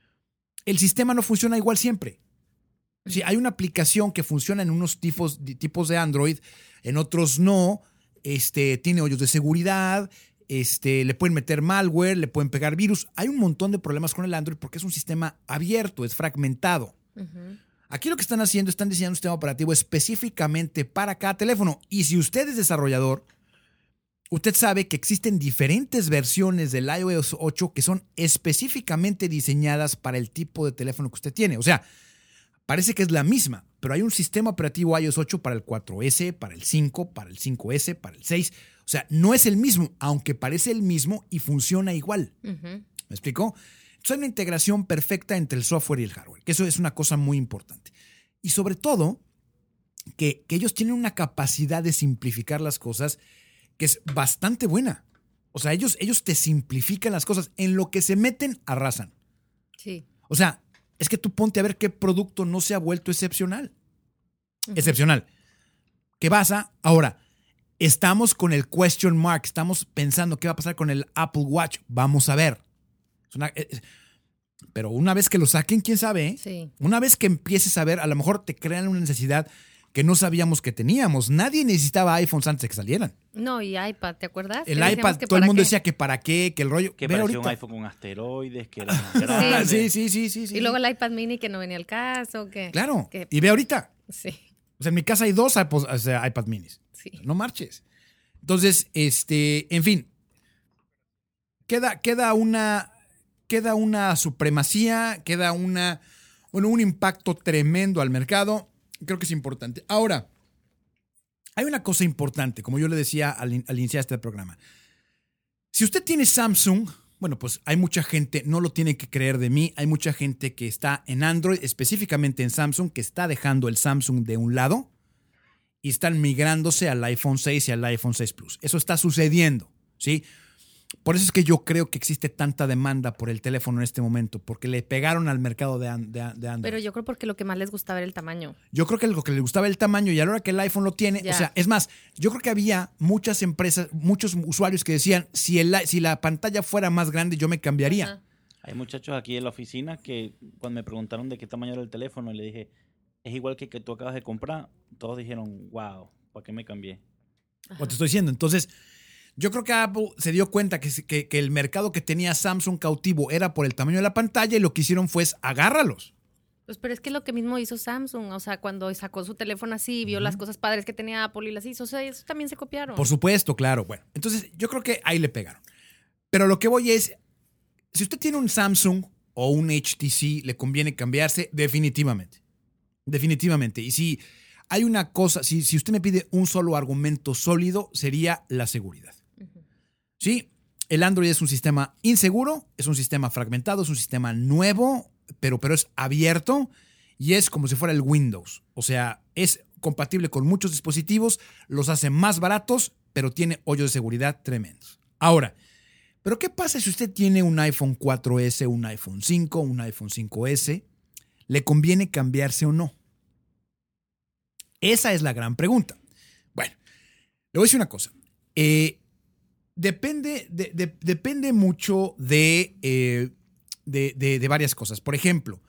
el sistema no funciona igual siempre. Sí, hay una aplicación que funciona en unos tipos, tipos de Android, en otros no, este, tiene hoyos de seguridad, este, le pueden meter malware, le pueden pegar virus. Hay un montón de problemas con el Android porque es un sistema abierto, es fragmentado. Uh-huh. Aquí lo que están haciendo, están diseñando un sistema operativo específicamente para cada teléfono. Y si usted es desarrollador, usted sabe que existen diferentes versiones del iOS ocho que son específicamente diseñadas para el tipo de teléfono que usted tiene. O sea, parece que es la misma, pero hay un sistema operativo iOS ocho para el cuatro ese, para el cinco, para el cinco ese, para el seis. O sea, no es el mismo, aunque parece el mismo y funciona igual. Uh-huh. ¿Me explicó? Entonces hay una integración perfecta entre el software y el hardware, que eso es una cosa muy importante. Y sobre todo, que, que ellos tienen una capacidad de simplificar las cosas que es bastante buena. O sea, ellos, ellos te simplifican las cosas. En lo que se meten, arrasan. Sí. O sea, es que tú ponte a ver qué producto no se ha vuelto excepcional. Uh-huh. Excepcional. ¿Qué pasa? Ahora, estamos con el question mark. Estamos pensando qué va a pasar con el Apple Watch. Vamos a ver. Es una, es, pero una vez que lo saquen, quién sabe, ¿eh? Sí. Una vez que empieces a ver, a lo mejor te crean una necesidad que no sabíamos que teníamos. Nadie necesitaba iPhones antes de que salieran. No, y iPad, ¿te acuerdas? El iPad, todo el mundo qué? decía que para qué, que el rollo. Que parecía un iPhone con asteroides, que era más grande. sí, sí, sí, sí, sí. Y luego el iPad mini que no venía al caso. Que, claro, que, y ve ahorita. Sí. O sea, en mi casa hay dos iPod, o sea, iPad minis. Sí. No marches. Entonces, este, en fin, queda, queda una... queda una supremacía, queda una, bueno, un impacto tremendo al mercado. Creo que es importante. Ahora, hay una cosa importante, como yo le decía al, al iniciar este programa. Si usted tiene Samsung, bueno, pues hay mucha gente, no lo tiene que creer de mí, hay mucha gente que está en Android, específicamente en Samsung, que está dejando el Samsung de un lado y están migrándose al iPhone seis y al iPhone seis Plus. Eso está sucediendo, ¿sí? Por eso es que yo creo que existe tanta demanda por el teléfono en este momento, porque le pegaron al mercado de, de, de Android. Pero yo creo porque lo que más les gustaba era el tamaño. Yo creo que lo que le gustaba era el tamaño y a la hora que el iPhone lo tiene, Ya. o sea, es más, yo creo que había muchas empresas, muchos usuarios que decían, si, el, si la pantalla fuera más grande, yo me cambiaría. Ajá. Hay muchachos aquí en la oficina que cuando me preguntaron de qué tamaño era el teléfono, le dije, es igual que el que tú acabas de comprar. Todos dijeron, wow, ¿para qué me cambié? O te estoy diciendo. Entonces, yo creo que Apple se dio cuenta que, que, que el mercado que tenía Samsung cautivo era por el tamaño de la pantalla y lo que hicieron fue agárralos. Pues pero es que lo que mismo hizo Samsung, o sea, cuando sacó su teléfono así, vio uh-huh. las cosas padres que tenía Apple y las hizo, o sea, eso también se copiaron. Por supuesto, claro. Bueno, entonces yo creo que ahí le pegaron. Pero lo que voy es, si usted tiene un Samsung o un H T C, le conviene cambiarse definitivamente. Definitivamente. Y si hay una cosa, si, si usted me pide un solo argumento sólido, sería la seguridad. Uh-huh. Sí, el Android es un sistema inseguro, es un sistema fragmentado, es un sistema nuevo, pero, pero es abierto y es como si fuera el Windows. O sea, es compatible con muchos dispositivos, los hace más baratos, pero tiene hoyos de seguridad tremendos. Ahora, ¿pero qué pasa si usted tiene un iPhone cuatro ese, un iPhone cinco, un iPhone cinco ese? ¿Le conviene cambiarse o no? Esa es la gran pregunta. Bueno, le voy a decir una cosa. Eh, depende, de, de, depende mucho de, eh, de, de, de varias cosas. Por ejemplo,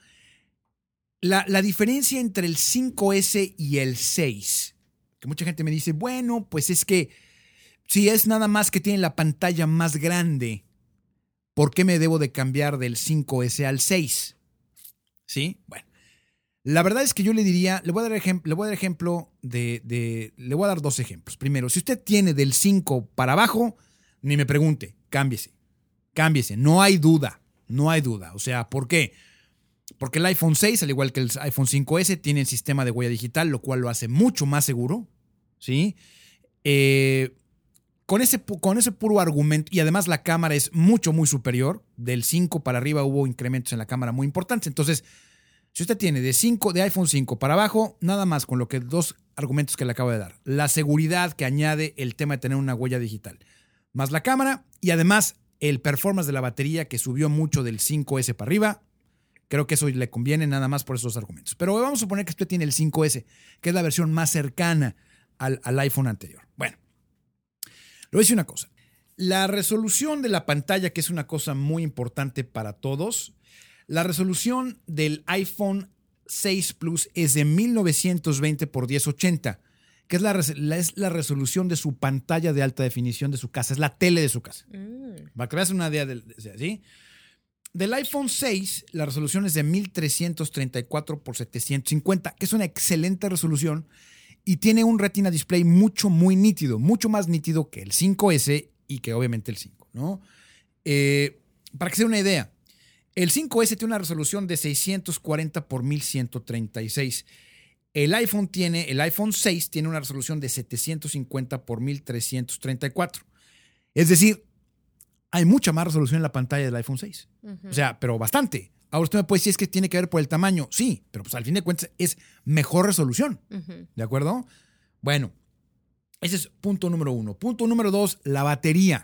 la, la diferencia entre el cinco ese y el seis. Que mucha gente me dice, bueno, pues es que si es nada más que tiene la pantalla más grande, ¿por qué me debo de cambiar del cinco ese al seis? ¿Sí? Bueno. La verdad es que yo le diría, le voy a dar, ejem- le voy a dar ejemplo de, de, le voy a dar dos ejemplos. Primero, si usted tiene del cinco para abajo, ni me pregunte, cámbiese, cámbiese, no hay duda, no hay duda. O sea, ¿por qué? Porque el iPhone seis, al igual que el iPhone cinco ese, tiene el sistema de huella digital, lo cual lo hace mucho más seguro, ¿sí? Eh, con ese, con ese puro argumento, y además la cámara es mucho, muy superior, del cinco para arriba hubo incrementos en la cámara muy importantes, entonces, si usted tiene de, cinco, de iPhone cinco para abajo, nada más con lo que dos argumentos que le acabo de dar. La seguridad que añade el tema de tener una huella digital, más la cámara y además el performance de la batería que subió mucho del cinco ese para arriba. Creo que eso le conviene nada más por esos argumentos. Pero vamos a suponer que usted tiene el cinco ese, que es la versión más cercana al, al iPhone anterior. Bueno, le voy a decir una cosa. La resolución de la pantalla, que es una cosa muy importante para todos. La resolución del iPhone seis Plus es de mil novecientos veinte por mil ochenta, que es la, la, es la resolución de su pantalla de alta definición de su casa, es la tele de su casa. Mm. Para que veas una idea, de, ¿sí? Del iPhone seis, la resolución es de mil trescientos treinta y cuatro por setecientos cincuenta, que es una excelente resolución y tiene un Retina Display mucho, muy nítido, mucho más nítido que el cinco ese y que obviamente el cinco, ¿no? Eh, para que se dé una idea, el cinco ese tiene una resolución de seiscientos cuarenta por mil ciento treinta y seis. El iPhone tiene, el iPhone seis tiene una resolución de setecientos cincuenta por mil trescientos treinta y cuatro. Es decir, hay mucha más resolución en la pantalla del iPhone seis. Uh-huh. O sea, pero bastante. Ahora usted me puede decir, es que tiene que ver por el tamaño. Sí, pero pues al fin de cuentas es mejor resolución. Uh-huh. ¿De acuerdo? Bueno, ese es punto número uno. Punto número dos, la batería.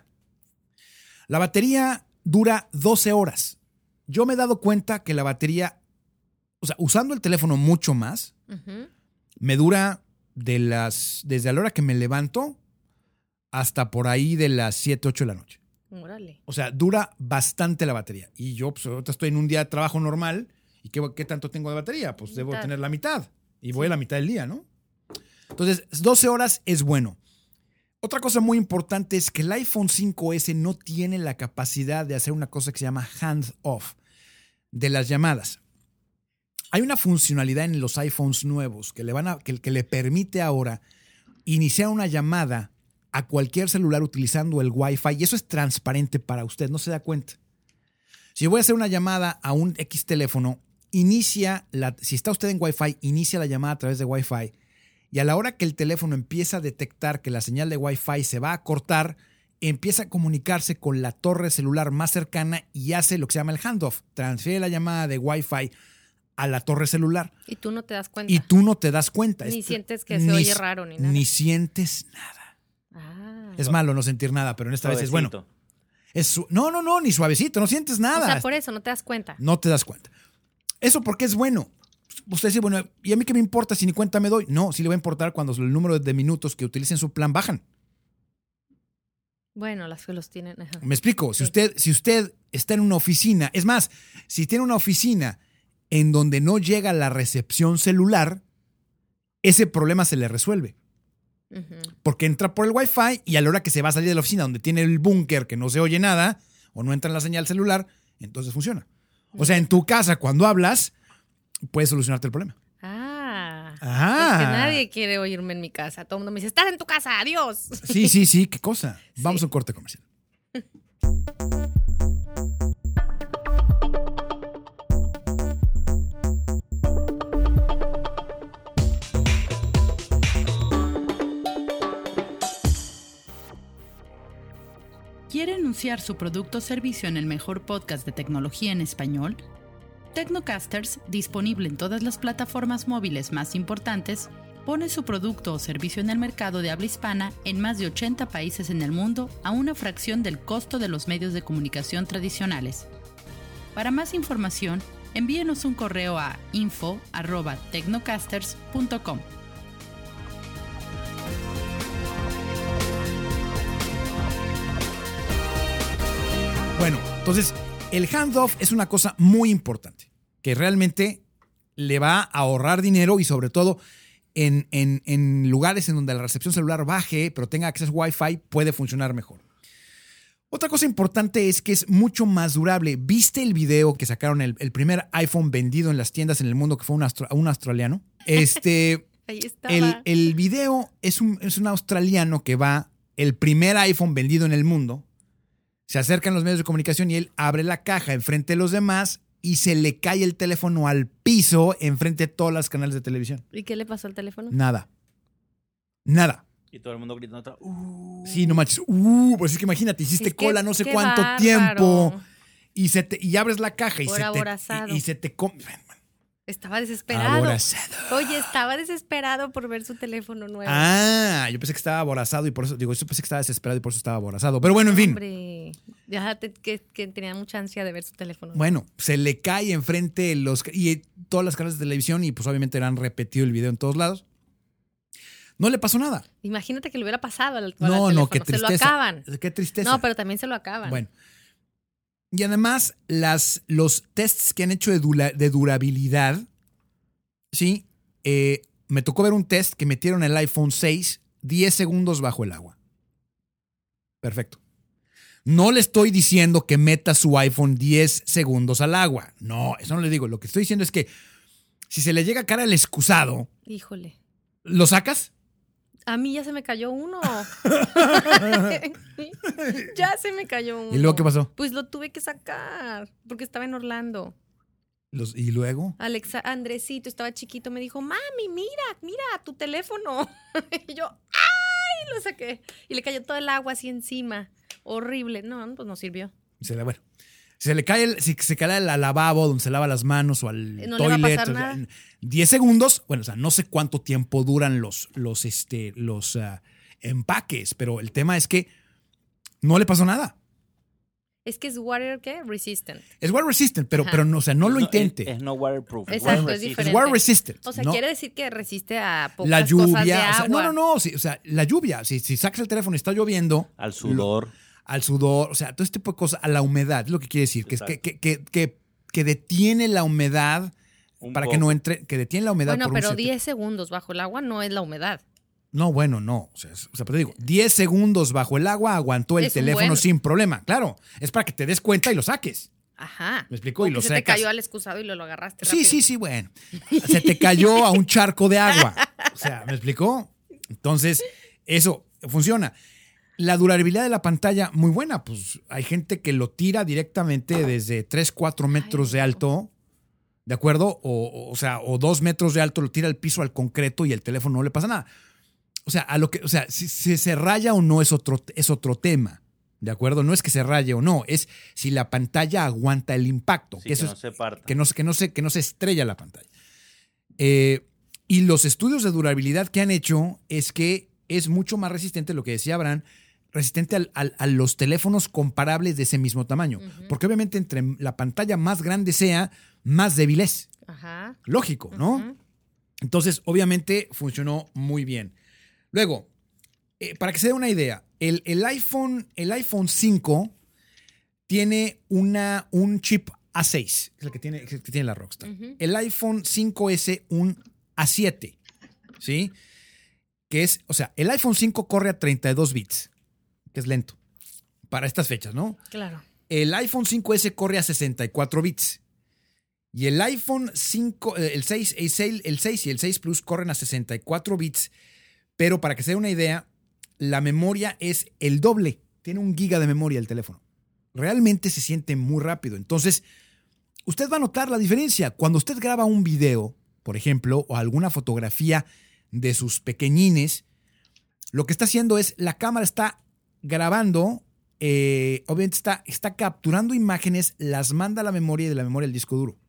La batería dura doce horas. Yo me he dado cuenta que la batería, o sea, usando el teléfono mucho más, uh-huh. me dura de las, desde la hora que me levanto hasta por ahí de las siete, ocho de la noche. Órale. O sea, dura bastante la batería. Y yo, pues, ahorita estoy en un día de trabajo normal. ¿Y qué, qué tanto tengo de batería? Pues mitad. Debo tener la mitad. Y voy sí. a la mitad del día, ¿no? Entonces, doce horas es bueno. Otra cosa muy importante es que el iPhone cinco ese no tiene la capacidad de hacer una cosa que se llama hands-off de las llamadas. Hay una funcionalidad en los iPhones nuevos que le, van a, que, que le permite ahora iniciar una llamada a cualquier celular utilizando el Wi-Fi y eso es transparente para usted, no se da cuenta. Si voy a hacer una llamada a un X teléfono, inicia, la, si está usted en Wi-Fi, inicia la llamada a través de Wi-Fi y a la hora que el teléfono empieza a detectar que la señal de Wi-Fi se va a cortar, empieza a comunicarse con la torre celular más cercana y hace lo que se llama el handoff. Transfiere la llamada de Wi-Fi a la torre celular. Y tú no te das cuenta. Y tú no te das cuenta. Ni Esto, sientes que se oye raro ni nada. Ni sientes nada. Ah. Es malo no sentir nada, pero en esta vez es bueno. Es su, no, no, no, ni suavecito, no sientes nada. O sea, por eso no te das cuenta. No te das cuenta. ¿Eso por qué es bueno? Usted dice, bueno, ¿y a mí qué me importa si ni cuenta me doy? No, sí le va a importar cuando el número de minutos que utilicen su plan bajan. Bueno, las que los tienen. Ajá. Me explico. Si Sí. usted, si usted está en una oficina, es más, si tiene una oficina en donde no llega la recepción celular, ese problema se le resuelve. Ujú. Porque entra por el Wi-Fi y a la hora que se va a salir de la oficina donde tiene el búnker que no se oye nada o no entra en la señal celular, entonces funciona. O sea, en tu casa cuando hablas, puedes solucionarte el problema. Ah. Ah. Porque nadie quiere oírme en mi casa. Todo el mundo me dice, estás en tu casa, adiós. Sí, sí, sí, qué cosa. Vamos Sí. a un corte comercial. ¿Quiere anunciar su producto o servicio en el mejor podcast de tecnología en español? Tecnocasters, disponible en todas las plataformas móviles más importantes, pone su producto o servicio en el mercado de habla hispana en más de ochenta países en el mundo a una fracción del costo de los medios de comunicación tradicionales. Para más información, envíenos un correo a info arroba tecnocasters punto com. Bueno, entonces, el handoff es una cosa muy importante, que realmente le va a ahorrar dinero y sobre todo en, en, en lugares en donde la recepción celular baje, pero tenga acceso a Wi-Fi, puede funcionar mejor. Otra cosa importante es que es mucho más durable. ¿Viste el video que sacaron el, el primer iPhone vendido en las tiendas en el mundo, que fue un, astro, un australiano? Este, Ahí estaba. el, el video es un, es un australiano que va, el primer iPhone vendido en el mundo, se acercan los medios de comunicación y él abre la caja enfrente de los demás y se le cae el teléfono al piso enfrente de todos los canales de televisión. ¿Y qué le pasó al teléfono? Nada. Nada. Y todo el mundo gritando atrás. Uh. Sí, no manches. Uh, pues es que imagínate, hiciste Es que- cola no sé qué cuánto bárbaro. tiempo y, se te, y abres la caja y Por se, te, aborazado. y, y se te come. Estaba desesperado. Aborazado. Oye, estaba desesperado por ver su teléfono nuevo. Ah, yo pensé que estaba aborazado y por eso, digo, yo pensé que estaba desesperado y por eso estaba aborazado. Pero bueno, en fin. Hombre, ya te- que, que tenía mucha ansia de ver su teléfono. Bueno, se le cae enfrente los y todas las canales de televisión y pues obviamente eran repetido el video en todos lados. No le pasó nada. Imagínate que le hubiera pasado al, al No, teléfono. no, qué Se tristeza. lo acaban. Qué tristeza. No, pero también se lo acaban. Bueno. Y además, las, los tests que han hecho de, dura- de durabilidad, sí, eh, me tocó ver un test que metieron el iPhone seis diez segundos bajo el agua. Perfecto. No le estoy diciendo que meta su iPhone diez segundos al agua. No, eso no le digo. Lo que estoy diciendo es que si se le llega a cara el excusado, Híjole. ¿lo sacas? A mí ya se me cayó uno. Ya se me cayó uno. ¿Y luego qué pasó? Pues lo tuve que sacar porque estaba en Orlando. Los- ¿Y luego? Alexa, Andresito estaba chiquito, me dijo, mami, mira, mira, tu teléfono. Y yo, ¡ay! Lo saqué. Y le cayó todo el agua así encima. Horrible. No, pues no sirvió. Se le, bueno, se le cae el, si se cae al lavabo donde se lava las manos o al No le va a toilet. pasar o sea, nada. en diez segundos, bueno, o sea, no sé cuánto tiempo duran los, los, este, los ah, empaques, pero el tema es que no le pasó nada. Es que es water, ¿qué? Resistant. Es water resistant, pero, Ajá. pero no, o sea, no lo Es intente. Es, es no waterproof. Exacto, water es resistant. Es diferente. water resistant. O sea, ¿no? quiere decir que resiste a pocas La lluvia, cosas de o sea, agua. no, no, no, sí, o sea, la lluvia, si, si sacas el teléfono y está lloviendo, Al sudor. al sudor, o sea, todo este tipo de cosas, a la humedad, es lo que quiere decir, que, es que, que, que, que, que detiene la humedad Un para que poco. no entre, que detiene la humedad Bueno, por un pero cierto- diez segundos bajo el agua no es la humedad. No, bueno, no. O sea, es- o sea, pero te digo, diez segundos bajo el agua aguantó el Es un teléfono buen. sin problema. Claro, es para que te des cuenta y lo saques. Ajá. ¿Me explico? O Y que lo se te secas. cayó al excusado y lo, lo agarraste Sí, rápido. sí, sí, bueno. Se te cayó a un charco de agua. O sea, ¿me explicó? Entonces, eso funciona. La durabilidad de la pantalla, muy buena. Pues hay gente que lo tira directamente desde tres, cuatro metros de alto, ¿de acuerdo? O, o sea, o dos metros de alto, lo tira al piso, al concreto, y el teléfono no le pasa nada. O sea, a lo que, o sea, si, si se raya o no es otro, es otro tema, ¿de acuerdo? No es que se raye o no, es si la pantalla aguanta el impacto. Sí, que, que eso no es, se parta. Que no, que, no se, que no se estrella la pantalla. Eh, y los estudios de durabilidad que han hecho es que es mucho más resistente, lo que decía Abraham, resistente al, al, a los teléfonos comparables de ese mismo tamaño. Uh-huh. Porque obviamente entre la pantalla más grande sea, más débil es. Ajá. Lógico, ¿no? Uh-huh. Entonces, obviamente, funcionó muy bien. Luego, eh, para que se dé una idea, el, el, iPhone, el iPhone cinco tiene una, un chip A seis, es el que tiene, el que tiene la Rockstar. Uh-huh. El iPhone cinco ese, un A siete, ¿sí? Que es, o sea, el iPhone cinco corre a treinta y dos bits, que es lento para estas fechas, ¿no? Claro. El iPhone cinco ese corre a sesenta y cuatro bits. Y el iPhone cinco, el seis, el seis, el seis y el seis Plus corren a sesenta y cuatro bits. Pero para que se dé una idea, la memoria es el doble. Tiene un giga de memoria el teléfono. Realmente se siente muy rápido. Entonces, usted va a notar la diferencia. Cuando usted graba un video, por ejemplo, o alguna fotografía de sus pequeñines, lo que está haciendo es, la cámara está grabando, eh, obviamente está, está capturando imágenes, las manda a la memoria y de la memoria al disco duro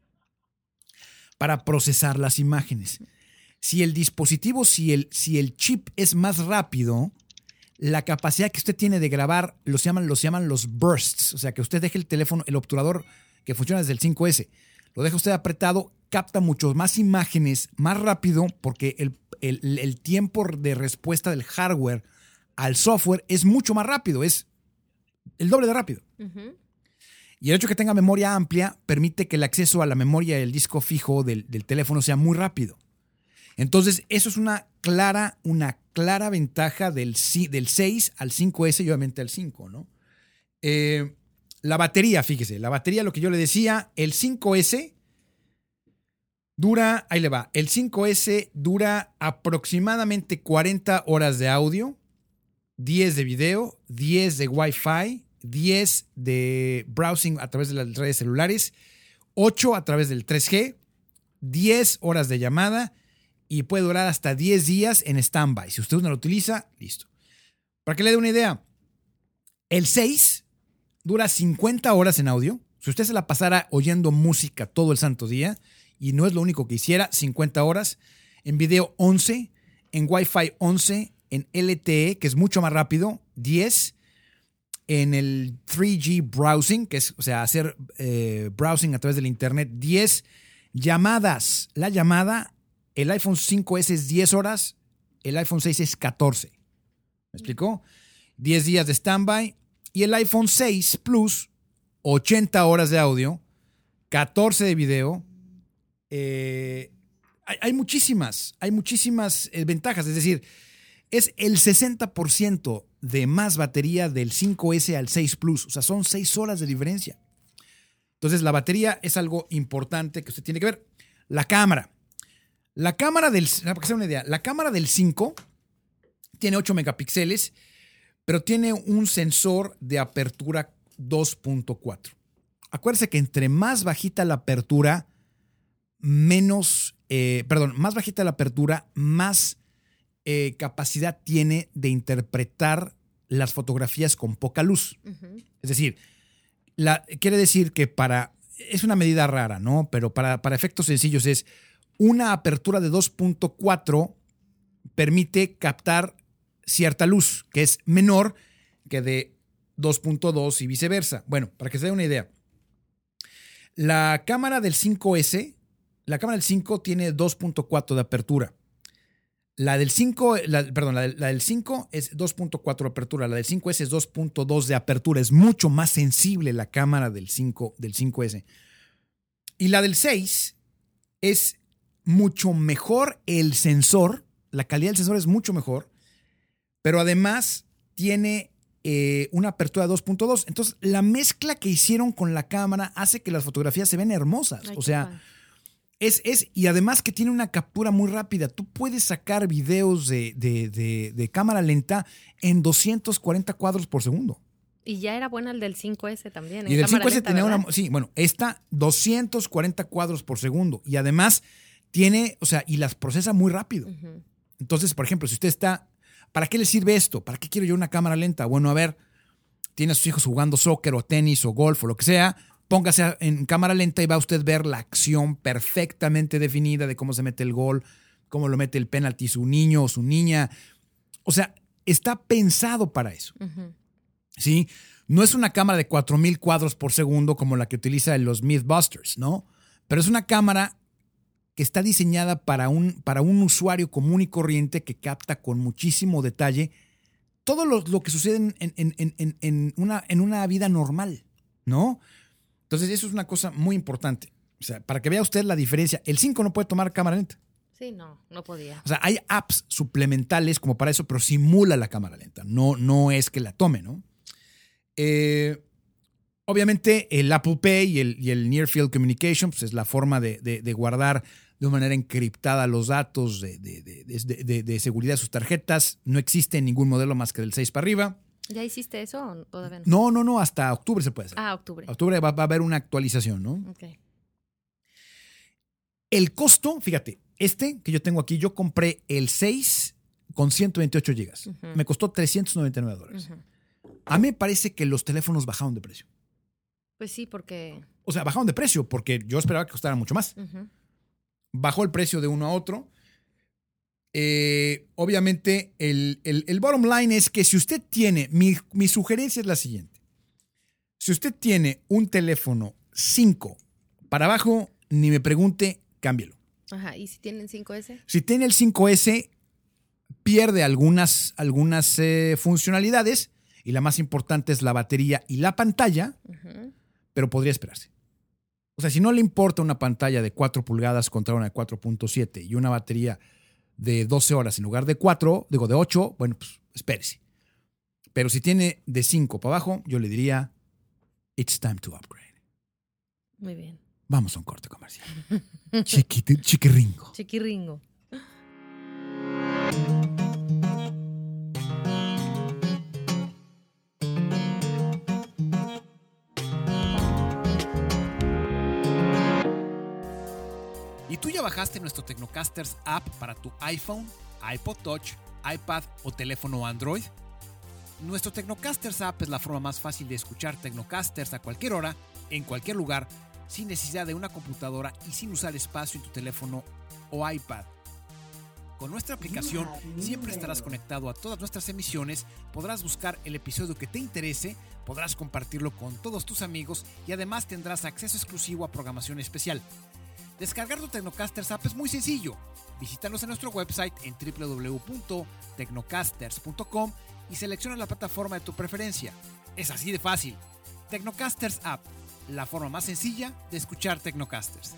para procesar las imágenes. Si el dispositivo, si el, si el chip es más rápido, la capacidad que usted tiene de grabar los llaman, los llaman los bursts. O sea, que usted deje el teléfono, el obturador que funciona desde el cinco ese, lo deja usted apretado, capta mucho más imágenes más rápido porque el, el, el tiempo de respuesta del hardware al software es mucho más rápido, es el doble de rápido. Uh-huh. Y el hecho de que tenga memoria amplia permite que el acceso a la memoria del disco fijo del, del teléfono sea muy rápido. Entonces, eso es una clara, una clara ventaja del, del seis al cinco ese y obviamente al cinco, ¿no? Eh, la batería, fíjese, la batería, lo que yo le decía, el cinco ese dura, ahí le va, el cinco ese dura aproximadamente cuarenta horas de audio, diez de video, diez de Wi-Fi, diez de browsing a través de las redes celulares, ocho a través del tres G, diez horas de llamada, y puede durar hasta diez días en stand-by. Si usted no lo utiliza, listo. Para que le dé una idea, el seis dura cincuenta horas en audio. Si usted se la pasara oyendo música todo el santo día, y no es lo único que hiciera, cincuenta horas. En video, once. En Wi-Fi, once. En L T E, que es mucho más rápido, diez. En el tres G browsing, que es, o sea, hacer eh, browsing a través del internet, diez. Llamadas. La llamada, el iPhone cinco ese es diez horas, el iPhone seis es catorce. ¿Me explicó? diez días de standby. Y el iPhone seis Plus, ochenta horas de audio, catorce de video. Eh, hay, hay muchísimas, hay muchísimas eh, ventajas. Es decir, es el sesenta por ciento de más batería del cinco ese al seis Plus. O sea, son seis horas de diferencia. Entonces, la batería es algo importante que usted tiene que ver. La cámara. La cámara del, para que se den una idea, la cámara del cinco tiene ocho megapíxeles, pero tiene un sensor de apertura dos punto cuatro. Acuérdese que entre más bajita la apertura, menos, eh, perdón, más bajita la apertura, más eh, capacidad tiene de interpretar las fotografías con poca luz. Uh-huh. Es decir, la, quiere decir que para, es una medida rara, ¿no? Pero para, para efectos sencillos es, una apertura de dos punto cuatro permite captar cierta luz, que es menor que de dos punto dos y viceversa. Bueno, para que se dé una idea, la cámara del cinco ese, la cámara del cinco tiene dos punto cuatro de apertura. La del cinco, la, perdón, la, la del cinco es dos punto cuatro de apertura, la del cinco ese es dos punto dos de apertura. Es mucho más sensible la cámara del cinco, del cinco ese. Y la del seis es mucho mejor el sensor, la calidad del sensor es mucho mejor, pero además tiene eh, una apertura de dos punto dos. Entonces, la mezcla que hicieron con la cámara hace que las fotografías se ven hermosas. Ay, o sea, Es, es, y además que tiene una captura muy rápida. Tú puedes sacar videos de, de, de, de cámara lenta en doscientos cuarenta cuadros por segundo. Y ya era buena el del cinco ese también. Y el cinco ese lenta, tenía ¿verdad? una... Sí, bueno, esta doscientos cuarenta cuadros por segundo. Y además tiene, o sea, y las procesa muy rápido. Uh-huh. Entonces, por ejemplo, si usted está... ¿Para qué le sirve esto? ¿Para qué quiero yo una cámara lenta? Bueno, a ver, tiene a sus hijos jugando soccer o tenis o golf o lo que sea... Póngase en cámara lenta y va a usted ver la acción perfectamente definida de cómo se mete el gol, cómo lo mete el penalti su niño o su niña. O sea, está pensado para eso. Uh-huh. ¿Sí? No es una cámara de cuatro mil cuadros por segundo como la que utiliza los Mythbusters, ¿no? Pero es una cámara que está diseñada para un, para un usuario común y corriente que capta con muchísimo detalle todo lo, lo que sucede en, en, en, en, en, una, en una vida normal, ¿no? Entonces, eso es una cosa muy importante. O sea, para que vea usted la diferencia. El cinco no puede tomar cámara lenta. Sí, no, no podía. O sea, hay apps suplementales como para eso, pero simula la cámara lenta. No, no es que la tome, ¿no? Eh, obviamente, el Apple Pay y el, y el Near Field Communication pues es la forma de, de, de guardar de manera encriptada los datos de, de, de, de, de, de seguridad de sus tarjetas. No existe ningún modelo más que del seis para arriba. ¿Ya hiciste eso o todavía no? No, no, no, hasta octubre se puede hacer. Ah, octubre. Octubre va, va a haber una actualización, ¿no? Ok. El costo, fíjate, este que yo tengo aquí, yo compré el seis con ciento veintiocho gigas. Uh-huh. Me costó trescientos noventa y nueve dólares. Uh-huh. A mí me parece que los teléfonos bajaron de precio. Pues sí, porque... O sea, bajaron de precio porque yo esperaba que costaran mucho más. Uh-huh. Bajó el precio de uno a otro. Eh, obviamente, el, el, el bottom line es que si usted tiene, mi, mi sugerencia es la siguiente. Si usted tiene un teléfono cinco para abajo, ni me pregunte, cámbielo. Ajá, ¿y si tienen cinco ese? Si tiene el cinco ese, pierde algunas, algunas eh, funcionalidades y la más importante es la batería y la pantalla, Uh-huh. pero podría esperarse. O sea, si no le importa una pantalla de cuatro pulgadas contra una de cuatro punto siete y una batería de doce horas en lugar de cuatro, digo de ocho, bueno, pues espérese. Pero si tiene de cinco para abajo, yo le diría, it's time to upgrade. Muy bien. Vamos a un corte comercial. Chiquiti, chiquirringo. Chiquirringo. ¿Y tú ya bajaste nuestro Tecnocasters app para tu iPhone, iPod Touch, iPad o teléfono Android? Nuestro Tecnocasters app es la forma más fácil de escuchar Tecnocasters a cualquier hora, en cualquier lugar, sin necesidad de una computadora y sin usar espacio en tu teléfono o iPad. Con nuestra aplicación siempre estarás conectado a todas nuestras emisiones, podrás buscar el episodio que te interese, podrás compartirlo con todos tus amigos y además tendrás acceso exclusivo a programación especial. Descargar tu Tecnocasters app es muy sencillo. Visítanos en nuestro website en doble u doble u doble u punto tecnocasters punto com y selecciona la plataforma de tu preferencia. Es así de fácil. Tecnocasters App, la forma más sencilla de escuchar Tecnocasters.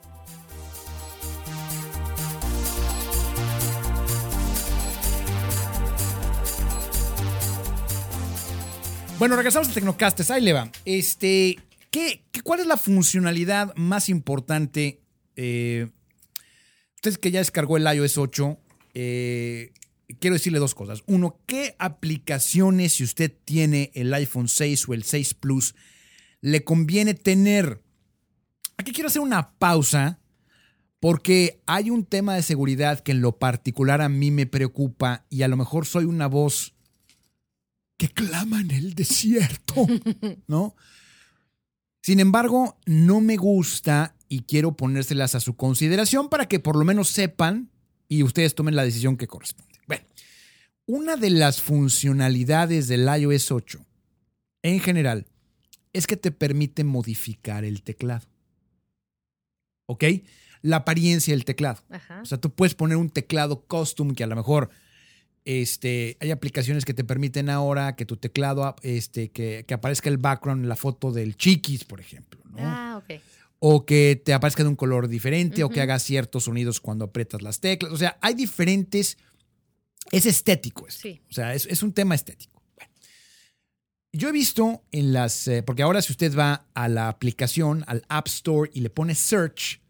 Bueno, regresamos a Tecnocasters. Ahí le va. Este, ¿qué, qué, ¿Cuál es la funcionalidad más importante? Eh, usted que ya descargó el iOS ocho, eh, quiero decirle dos cosas. Uno, ¿qué aplicaciones, si usted tiene el iPhone seis o el seis Plus, le conviene tener? Aquí quiero hacer una pausa porque hay un tema de seguridad que en lo particular a mí me preocupa y a lo mejor soy una voz que clama en el desierto, ¿no? Sin embargo, no me gusta y quiero ponérselas a su consideración para que por lo menos sepan y ustedes tomen la decisión que corresponde. Bueno, una de las funcionalidades del iOS ocho en general es que te permite modificar el teclado. ¿Ok? La apariencia del teclado. Ajá. O sea, tú puedes poner un teclado custom que a lo mejor este, hay aplicaciones que te permiten ahora que tu teclado, este, que, que aparezca el background, la foto del Chiquis, por ejemplo, ¿no? Ah, ok. O que te aparezca de un color diferente, uh-huh, o que haga ciertos sonidos cuando aprietas las teclas. O sea, hay diferentes... Es estético esto. Sí. O sea, es, es un tema estético. Bueno, yo he visto en las... Eh, porque ahora si usted va a la aplicación, al App Store y le pone Search,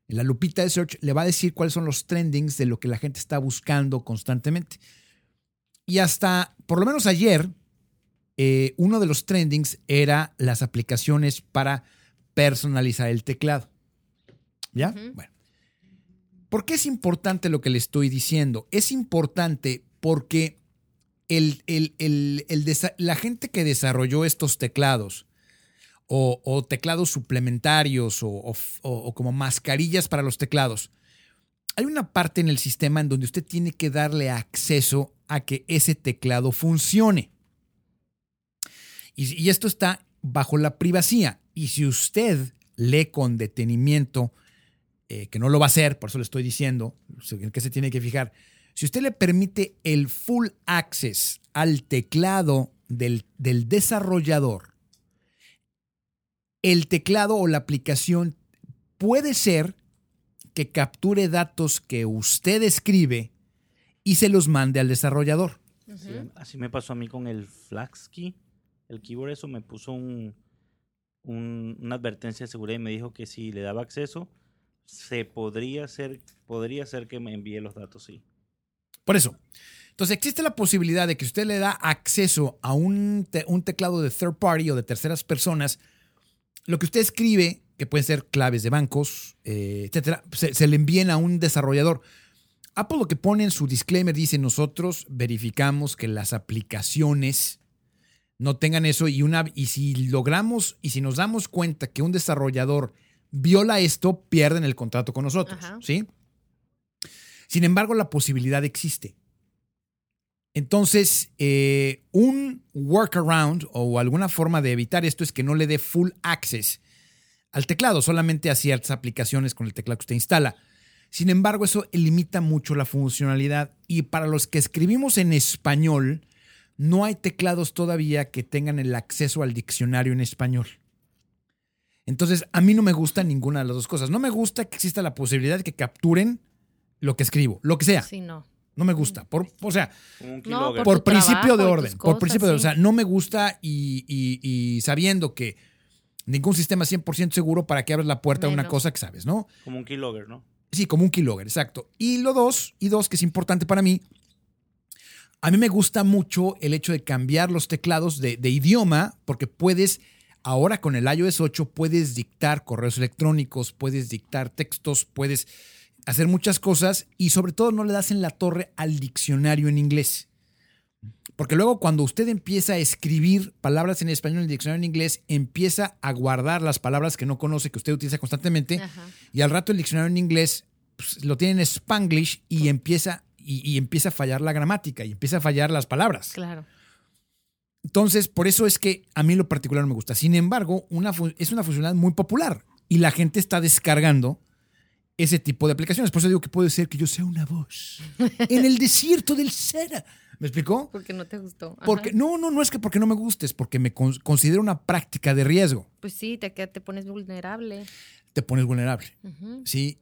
En la lupita de search le va a decir cuáles son los trendings de lo que la gente está buscando constantemente. Y hasta, por lo menos ayer, eh, uno de los trendings era las aplicaciones para personalizar el teclado. ¿Ya? Uh-huh. Bueno. ¿Por qué es importante lo que le estoy diciendo? Es importante porque el, el, el, el desa- la gente que desarrolló estos teclados o, o teclados suplementarios o, o, o como mascarillas para los teclados, hay una parte en el sistema en donde usted tiene que darle acceso a que ese teclado funcione. Y, y esto está bajo la privacidad. Y si usted lee con detenimiento, eh, que no lo va a hacer, por eso le estoy diciendo, en qué se tiene que fijar, si usted le permite el full access al teclado del, del desarrollador, el teclado o la aplicación puede ser que capture datos que usted escribe y se los mande al desarrollador. Uh-huh. Sí, así me pasó a mí con el FlaxKey. El keyboard, eso me puso un, un, una advertencia de seguridad y me dijo que si le daba acceso, se podría hacer, podría ser que me envíe los datos, sí. Por eso. Entonces, existe la posibilidad de que usted le da acceso a un, te, un teclado de third party o de terceras personas. Lo que usted escribe, que pueden ser claves de bancos, eh, etcétera, se, se le envíen a un desarrollador. Apple lo que pone en su disclaimer dice: nosotros verificamos que las aplicaciones no tengan eso y, una, y si logramos y si nos damos cuenta que un desarrollador viola esto, pierden el contrato con nosotros. Ajá. ¿Sí? Sin embargo, la posibilidad existe. Entonces, eh, un workaround o alguna forma de evitar esto es que no le dé full access al teclado, solamente a ciertas aplicaciones con el teclado que usted instala. Sin embargo, eso limita mucho la funcionalidad y para los que escribimos en español, no hay teclados todavía que tengan el acceso al diccionario en español. Entonces, a mí no me gusta ninguna de las dos cosas. No me gusta que exista la posibilidad de que capturen lo que escribo, lo que sea. Sí, no. No me gusta. Por, o sea, no, por, por principio trabajo, de orden. Cosas, por principio sí. de orden. O sea, no me gusta y, y, y sabiendo que ningún sistema es cien por ciento seguro para que abras la puerta Menos. a una cosa que sabes, ¿no? Como un keylogger, ¿no? Sí, como un keylogger, exacto. Y lo dos, y dos, que es importante para mí, a mí me gusta mucho el hecho de cambiar los teclados de, de idioma, porque puedes, ahora con el iOS ocho, puedes dictar correos electrónicos, puedes dictar textos, puedes hacer muchas cosas y sobre todo no le das en la torre al diccionario en inglés. Porque luego cuando usted empieza a escribir palabras en español en el diccionario en inglés, empieza a guardar las palabras que no conoce, que usted utiliza constantemente. Ajá. Y al rato el diccionario en inglés pues, lo tiene en Spanglish y empieza, y, y empieza a fallar la gramática y empieza a fallar las palabras. Claro. Entonces, por eso es que a mí en lo particular no me gusta. Sin embargo, una, es una funcionalidad muy popular y la gente está descargando ese tipo de aplicaciones. Por eso digo que puede ser que yo sea una voz en el desierto del Sahara. ¿Me explicó? Porque no te gustó. Ajá. Porque, no, no, no es que porque no me guste, es porque me con, considero una práctica de riesgo. Pues sí, te, te pones vulnerable. Te pones vulnerable. Uh-huh. Sí.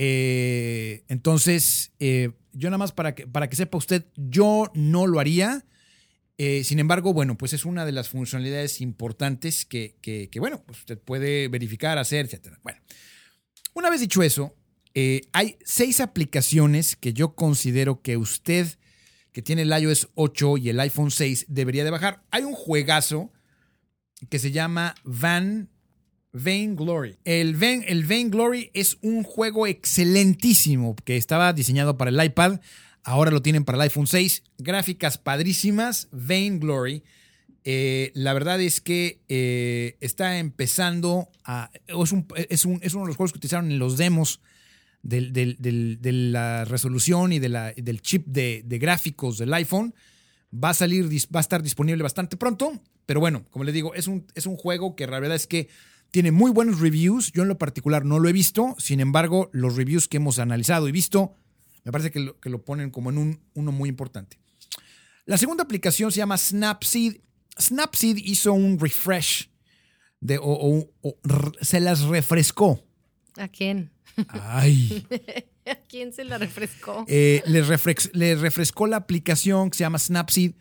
Eh, entonces, eh, yo nada más para que, para que sepa usted, yo no lo haría. Eh, sin embargo, bueno, pues es una de las funcionalidades importantes que, que, que bueno, pues usted puede verificar, hacer, etcétera. Bueno, una vez dicho eso, eh, hay seis aplicaciones que yo considero que usted que tiene el iOS ocho y el iPhone seis debería de bajar. Hay un juegazo que se llama Van, Vainglory. El, Vain, el Vainglory es un juego excelentísimo que estaba diseñado para el iPad. Ahora lo tienen para el iPhone seis. Gráficas padrísimas. Vainglory. Eh, la verdad es que eh, está empezando a... Es, un, es, un, es uno de los juegos que utilizaron en los demos Del, del, del, de la resolución y de la, del chip de, de gráficos del iPhone. Va a salir, va a estar disponible bastante pronto, pero bueno, como les digo, es un, es un juego que la verdad es que tiene muy buenos reviews. Yo en lo particular no lo he visto, sin embargo, los reviews que hemos analizado y visto, me parece que lo, que lo ponen como en un, uno muy importante. La segunda aplicación se llama Snapseed. Snapseed hizo un refresh de, o, o, o se las refrescó. ¿A quién? Ay. ¿A quién se la refrescó? Eh, les, refrex, les refrescó la aplicación que se llama Snapseed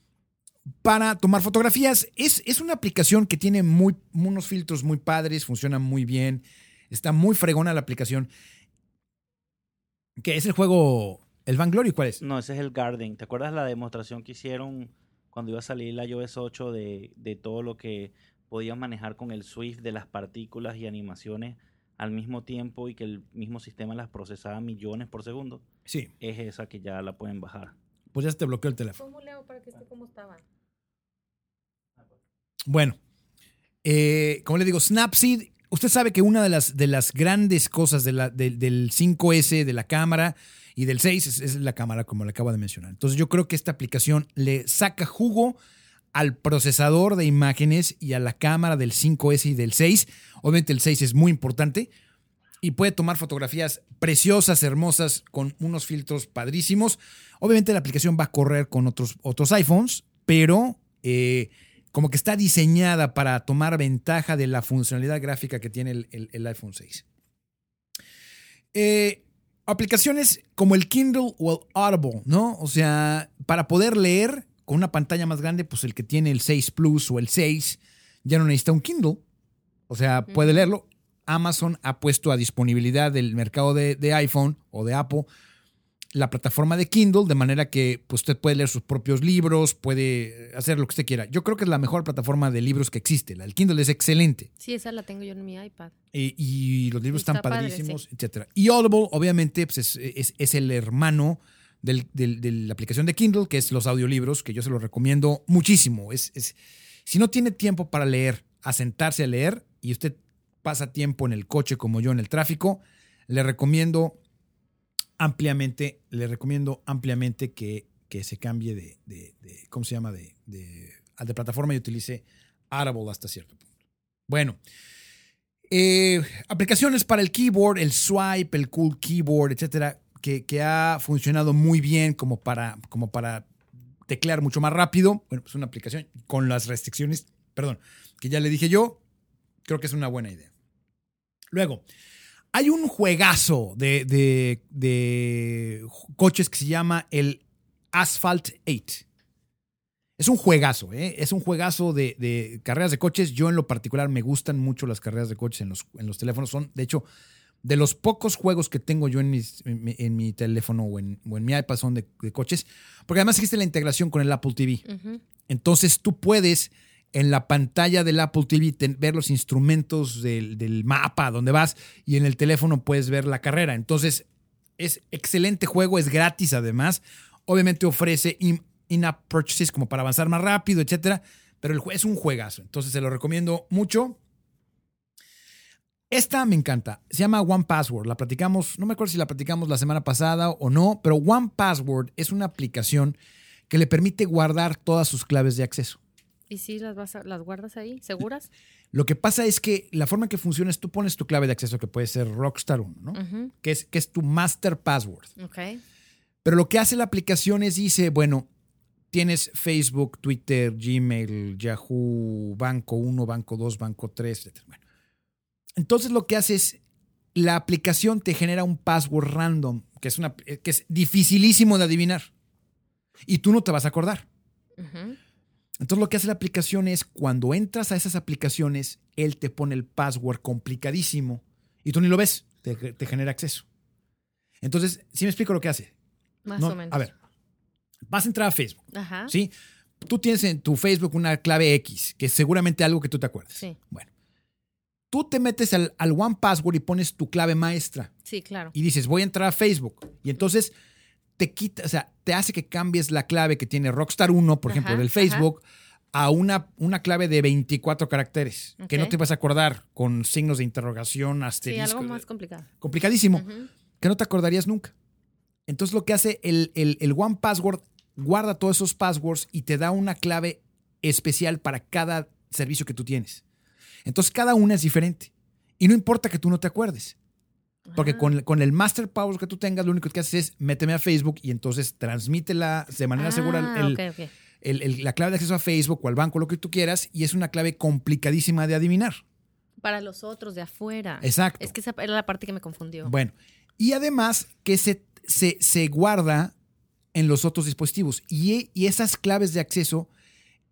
para tomar fotografías. Es, es una aplicación que tiene muy, unos filtros muy padres, funciona muy bien. Está muy fregona la aplicación. ¿Qué es el juego? ¿El Vainglory cuál es? No, ese es el Garden. ¿Te acuerdas la demostración que hicieron cuando iba a salir la iOS ocho de, de todo lo que podías manejar con el Swift de las partículas y animaciones al mismo tiempo y que el mismo sistema las procesaba millones por segundo? Sí. Es esa que ya la pueden bajar. Pues ya se te bloqueó el teléfono. ¿Cómo leo para que esté como estaba? Bueno, eh, como le digo, Snapseed, usted sabe que una de las, de las grandes cosas de la, de, del cinco ese, de la cámara y del seis es, es la cámara, como le acabo de mencionar. Entonces yo creo que esta aplicación le saca jugo al procesador de imágenes y a la cámara del cinco ese y del seis. Obviamente el seis es muy importante y puede tomar fotografías preciosas, hermosas, con unos filtros padrísimos. Obviamente la aplicación va a correr con otros, otros iPhones, pero eh, como que está diseñada para tomar ventaja de la funcionalidad gráfica que tiene el, el, el iPhone seis. Eh, aplicaciones como el Kindle o el Audible, ¿no? O sea, para poder leer con una pantalla más grande, pues el que tiene el seis Plus o el seis ya no necesita un Kindle. O sea, puede leerlo. Amazon ha puesto a disponibilidad del mercado de, de iPhone o de Apple la plataforma de Kindle, de manera que pues, usted puede leer sus propios libros, puede hacer lo que usted quiera. Yo creo que es la mejor plataforma de libros que existe. La del Kindle es excelente. Sí, esa la tengo yo en mi iPad. Y, y los libros Está están padre, padrísimos, sí. etcétera. Y Audible, obviamente, pues es, es, es el hermano del, del, de la aplicación de Kindle, que es los audiolibros, que yo se los recomiendo muchísimo. Es, es, si no tiene tiempo para leer, a sentarse a leer, y usted pasa tiempo en el coche como yo en el tráfico, le recomiendo ampliamente, le recomiendo ampliamente que, que se cambie de, de, de ¿cómo se llama? De, de, de plataforma y utilice Audible hasta cierto punto. Bueno, eh, aplicaciones para el keyboard, el swipe, el cool keyboard, etcétera, que, que ha funcionado muy bien como para, como para teclear mucho más rápido. Bueno, pues una aplicación con las restricciones, perdón, que ya le dije yo, creo que es una buena idea. Luego, hay un juegazo de, de, de coches que se llama el Asphalt ocho. Es un juegazo, ¿eh? Es un juegazo de, de carreras de coches. Yo en lo particular me gustan mucho las carreras de coches en los, en los teléfonos. Son, de hecho, de los pocos juegos que tengo yo en, mis, en, mi, en mi teléfono o en, o en mi iPad son de, de coches. Porque además existe la integración con el Apple T V. Uh-huh. Entonces tú puedes en la pantalla del Apple T V ten, ver los instrumentos del, del mapa donde vas y en el teléfono puedes ver la carrera. Entonces es excelente juego, es gratis además. Obviamente ofrece in, in-app purchases como para avanzar más rápido, etcétera. Pero el, es un juegazo, entonces se lo recomiendo mucho. Esta me encanta, se llama one password. La platicamos, no me acuerdo si la platicamos la semana pasada o no, pero one password es una aplicación que le permite guardar todas sus claves de acceso. ¿Y si las, vas a, las guardas ahí, seguras? Lo que pasa es que la forma en que funciona es tú pones tu clave de acceso, que puede ser Rockstar uno, ¿no? Uh-huh. Que es, que es tu master password. Okay. Pero lo que hace la aplicación es dice, bueno, tienes Facebook, Twitter, Gmail, Yahoo, Banco uno, Banco dos, Banco tres, etcétera. Bueno, entonces lo que hace es, la aplicación te genera un password random, que es, una, que es dificilísimo de adivinar. Y tú no te vas a acordar. Uh-huh. Entonces lo que hace la aplicación es cuando entras a esas aplicaciones, él te pone el password complicadísimo y tú ni lo ves, te, te genera acceso. Entonces, ¿sí me explico lo que hace? Más ¿No? o menos. A ver, vas a entrar a Facebook. Ajá. ¿Sí? Tú tienes en tu Facebook una clave X, que es seguramente algo que tú te acuerdas. Sí. Bueno, tú te metes al, al One Password y pones tu clave maestra. Sí, claro. Y dices, voy a entrar a Facebook. Y entonces te quita, o sea, te hace que cambies la clave que tiene Rockstar uno, por ajá, ejemplo, del Facebook, ajá, a una, una clave de veinticuatro caracteres, okay, que no te vas a acordar, con signos de interrogación, asterisco. Sí, algo más complicado. Complicadísimo, uh-huh, que no te acordarías nunca. Entonces lo que hace el, el, el One Password, guarda todos esos passwords y te da una clave especial para cada servicio que tú tienes. Entonces cada una es diferente. Y no importa que tú no te acuerdes. Porque con, con el Master Password que tú tengas, lo único que haces es méteme a Facebook y entonces transmítela de manera ah, segura el, okay, okay. El, el, la clave de acceso a Facebook o al banco, lo que tú quieras, y es una clave complicadísima de adivinar. Para los otros de afuera. Exacto. Es que esa era la parte que me confundió. Bueno, y además que se, se, se guarda en los otros dispositivos. Y, y esas claves de acceso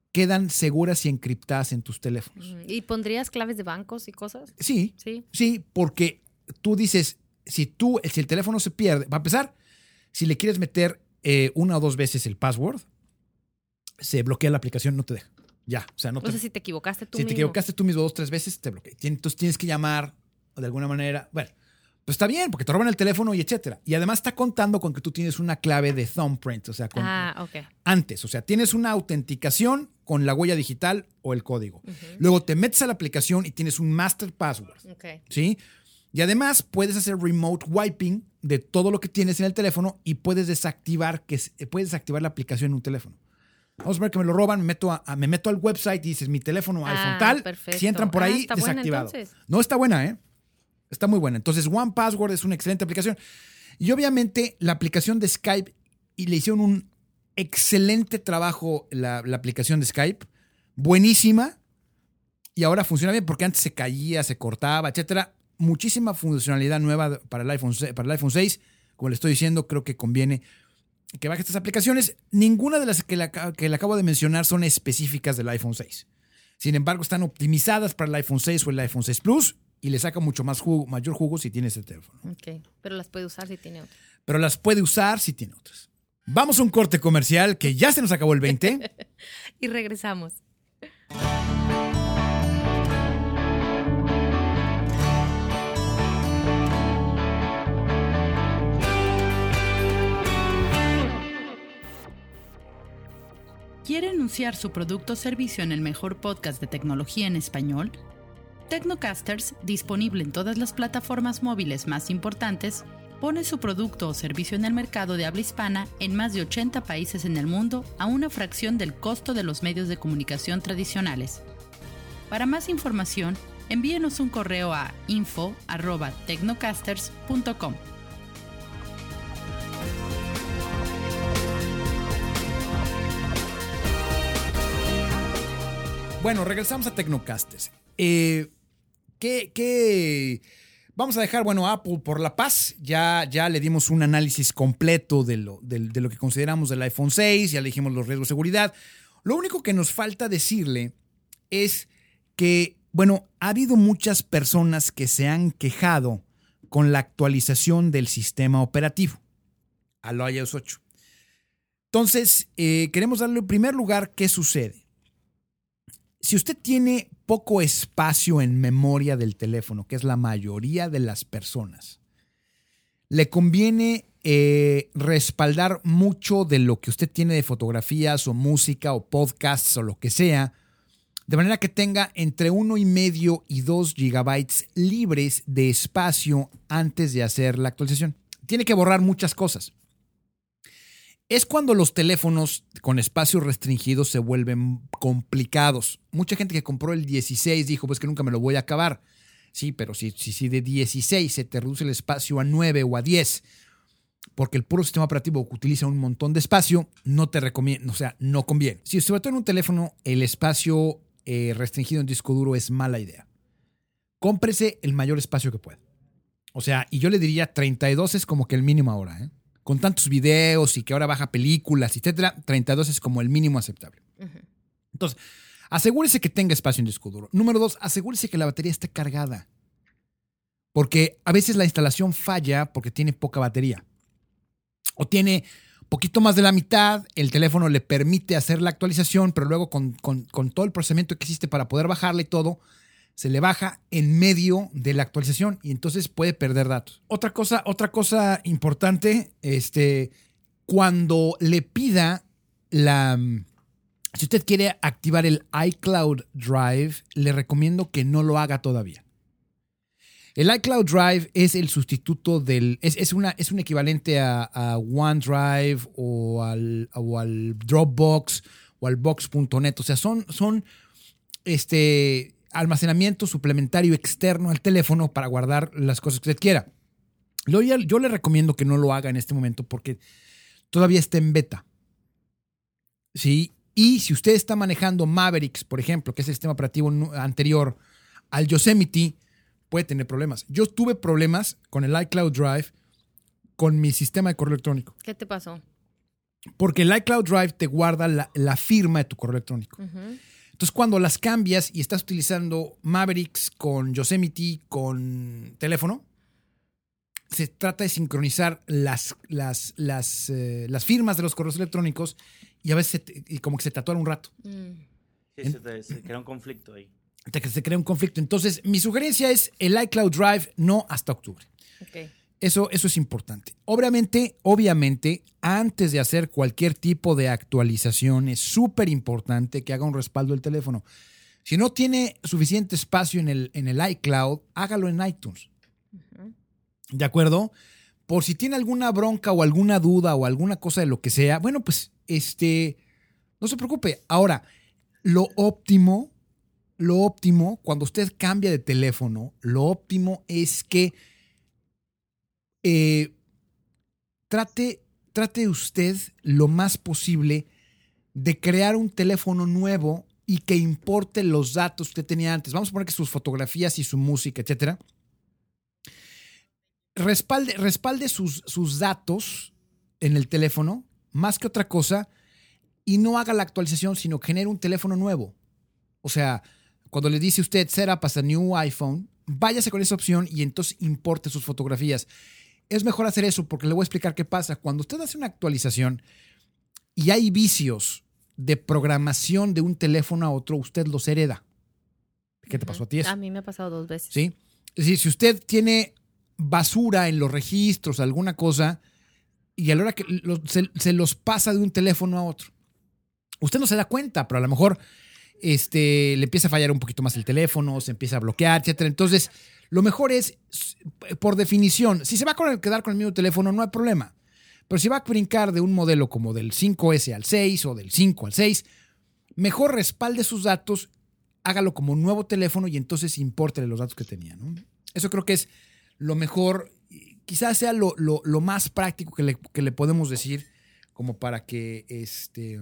quedan seguras y encriptadas en tus teléfonos. ¿Y pondrías claves de bancos y cosas? Sí, Sí. sí, porque tú dices, si tú, si el teléfono se pierde, para empezar, si le quieres meter eh, una o dos veces el password, se bloquea la aplicación, no te deja. Ya, o sea, no te O sea, si te equivocaste tú Si mismo. te equivocaste tú mismo dos, tres veces, te bloquea. Tien- Entonces tienes que llamar de alguna manera. Bueno, pues está bien, porque te roban el teléfono y etcétera. Y además está contando con que tú tienes una clave de thumbprint, o sea, con, Ah, ok. antes. O sea, tienes una autenticación con la huella digital o el código. Ujú. Luego te metes a la aplicación y tienes un master password, Ok. ¿sí? Y además puedes hacer remote wiping de todo lo que tienes en el teléfono y puedes desactivar, que, es- puedes desactivar la aplicación en un teléfono. Vamos a ver que me lo roban, me meto, a, a- me meto al website y dices mi teléfono Ah, iPhone tal. perfecto. Si entran por Ah, ahí, está buena, desactivado. entonces. No, está buena, ¿eh? Está muy buena. Entonces, One Password es una excelente aplicación. Y obviamente la aplicación de Skype, y le hicieron un excelente trabajo la, la aplicación de Skype, buenísima, y ahora funciona bien porque antes se caía, se cortaba, etcétera. Muchísima funcionalidad nueva para el iPhone, se- para el iPhone seis. Como le estoy diciendo, creo que conviene que baje estas aplicaciones. Ninguna de las que le, aca- que le acabo de mencionar son específicas del iPhone seis. Sin embargo, están optimizadas para el iPhone seis o el iPhone seis Plus y le saca mucho más jugo, mayor jugo si tiene ese teléfono. Ok. Pero las puede usar si tiene otro. Pero las puede usar si tiene otras. Vamos a un corte comercial que ya se nos acabó el veinte. Y regresamos. ¿Quiere anunciar su producto o servicio en el mejor podcast de tecnología en español? Tecnocasters, disponible en todas las plataformas móviles más importantes, pone su producto o servicio en el mercado de habla hispana en más de ochenta países en el mundo a una fracción del costo de los medios de comunicación tradicionales. Para más información, envíenos un correo a info arroba tecnocasters punto com. Bueno, regresamos a Tecnocasters. Eh, ¿qué, qué? Vamos a dejar, bueno, Apple por la paz. Ya, ya le dimos un análisis completo de lo, de, de lo que consideramos del iPhone seis. Ya le dijimos los riesgos de seguridad. Lo único que nos falta decirle es que, bueno, ha habido muchas personas que se han quejado con la actualización del sistema operativo al iOS ocho. Entonces, eh, queremos darle en primer lugar qué sucede. Si usted tiene poco espacio en memoria del teléfono, que es la mayoría de las personas, le conviene eh, respaldar mucho de lo que usted tiene de fotografías o música o podcasts o lo que sea, de manera que tenga entre uno y medio y dos gigabytes libres de espacio antes de hacer la actualización. Tiene que borrar muchas cosas. Es cuando los teléfonos con espacios restringidos se vuelven complicados. Mucha gente que compró el dieciséis dijo, pues que nunca me lo voy a acabar. Sí, pero si, si, si de dieciséis se te reduce el espacio a nueve o a diez, porque el puro sistema operativo utiliza un montón de espacio, no te recomiendo, o sea, no conviene. Si sobre todo en un teléfono el espacio eh, restringido en disco duro es mala idea. Cómprese el mayor espacio que pueda. O sea, y yo le diría treinta y dos es como que el mínimo ahora, ¿eh? Con tantos videos y que ahora baja películas, etcétera, treinta y dos es como el mínimo aceptable. Uh-huh. Entonces, asegúrese que tenga espacio en disco duro. Número dos, asegúrese que la batería esté cargada. Porque a veces la instalación falla porque tiene poca batería. O tiene poquito más de la mitad, el teléfono le permite hacer la actualización, pero luego con, con, con todo el procedimiento que existe para poder bajarla y todo, se le baja en medio de la actualización y entonces puede perder datos. Otra cosa, otra cosa importante, este, cuando le pida la... Si usted quiere activar el iCloud Drive, le recomiendo que no lo haga todavía. El iCloud Drive es el sustituto del... Es, es, una, es un equivalente a, a OneDrive o al, o al Dropbox o al Box punto net. O sea, son... son este... almacenamiento suplementario externo al teléfono para guardar las cosas que usted quiera. Yo, yo le recomiendo que no lo haga en este momento porque todavía está en beta. ¿Sí? Y si usted está manejando Mavericks, por ejemplo, que es el sistema operativo anterior al Yosemite, puede tener problemas. Yo tuve problemas con el iCloud Drive con mi sistema de correo electrónico. ¿Qué te pasó? Porque el iCloud Drive te guarda la, la firma de tu correo electrónico. Ujú. Entonces, cuando las cambias y estás utilizando Mavericks con Yosemite, con teléfono, se trata de sincronizar las, las, las, eh, las firmas de los correos electrónicos y a veces se te- y como que se tatúan un rato. Mm. Sí, se, te- se crea un conflicto ahí. Te- que se crea un conflicto. Entonces, mi sugerencia es el iCloud Drive no hasta octubre. Ok. Eso, eso es importante. Obviamente, obviamente, antes de hacer cualquier tipo de actualización, es súper importante que haga un respaldo del teléfono. Si no tiene suficiente espacio en el, en el iCloud, hágalo en iTunes. Ujú. ¿De acuerdo? Por si tiene alguna bronca o alguna duda o alguna cosa de lo que sea, bueno, pues, este, no se preocupe. Ahora, lo óptimo, lo óptimo, cuando usted cambia de teléfono, lo óptimo es que eh, trate, trate usted lo más posible de crear un teléfono nuevo y que importe los datos que usted tenía antes. Vamos a poner que sus fotografías y su música, etcétera. Respalde, respalde sus, sus datos en el teléfono, más que otra cosa, y no haga la actualización, sino que genere un teléfono nuevo. O sea, cuando le dice usted setup as a new iPhone, váyase con esa opción y entonces importe sus fotografías. Es mejor hacer eso porque le voy a explicar qué pasa. Cuando usted hace una actualización y hay vicios de programación de un teléfono a otro, usted los hereda. ¿Qué te pasó a ti eso? A mí me ha pasado dos veces. ¿Sí? Es decir, si usted tiene basura en los registros, alguna cosa, y a la hora que lo- se, se los pasa de un teléfono a otro, usted no se da cuenta, pero a lo mejor este, le empieza a fallar un poquito más el teléfono, se empieza a bloquear, etcétera. Entonces, lo mejor es, por definición, si se va a quedar con el mismo teléfono, no hay problema. Pero si va a brincar de un modelo como del cinco ese al seis o del cinco al seis, mejor respalde sus datos, hágalo como un nuevo teléfono y entonces impórtele los datos que tenía, ¿no? Eso creo que es lo mejor, quizás sea lo, lo, lo más práctico que le, que le podemos decir como para que este,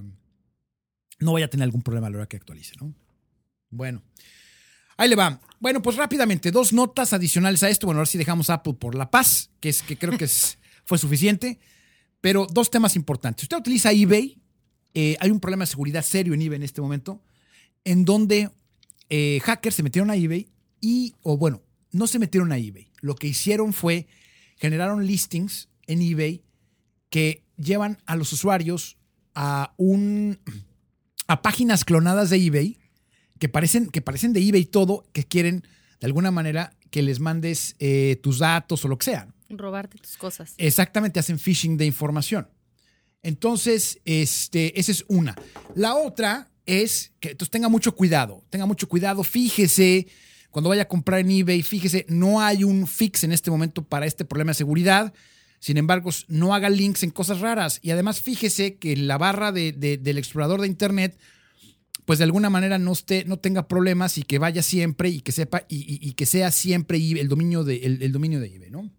no vaya a tener algún problema a la hora que actualice, ¿no? Bueno, ahí le va. Bueno, pues rápidamente, dos notas adicionales a esto. Bueno, ahora sí dejamos Apple por la paz, que, es, que creo que es, fue suficiente, pero dos temas importantes. Si usted utiliza eBay, eh, hay un problema de seguridad serio en eBay en este momento, en donde eh, hackers se metieron a eBay y, o bueno, no se metieron a eBay. Lo que hicieron fue, generaron listings en eBay que llevan a los usuarios a, un, a páginas clonadas de eBay que parecen, que parecen de eBay todo, que quieren de alguna manera que les mandes eh, tus datos o lo que sea. Robarte tus cosas. Exactamente, hacen phishing de información. Entonces, este, esa es una. La otra es que entonces tenga mucho cuidado, tenga mucho cuidado, fíjese, cuando vaya a comprar en eBay, fíjese, no hay un fix en este momento para este problema de seguridad. Sin embargo, no haga links en cosas raras. Y además, fíjese que la barra de, de, del explorador de Internet, pues de alguna manera no, esté, no tenga problemas y que vaya siempre y que sepa y, y, y que sea siempre eBay, el dominio de, el, el dominio de eBay, ¿no?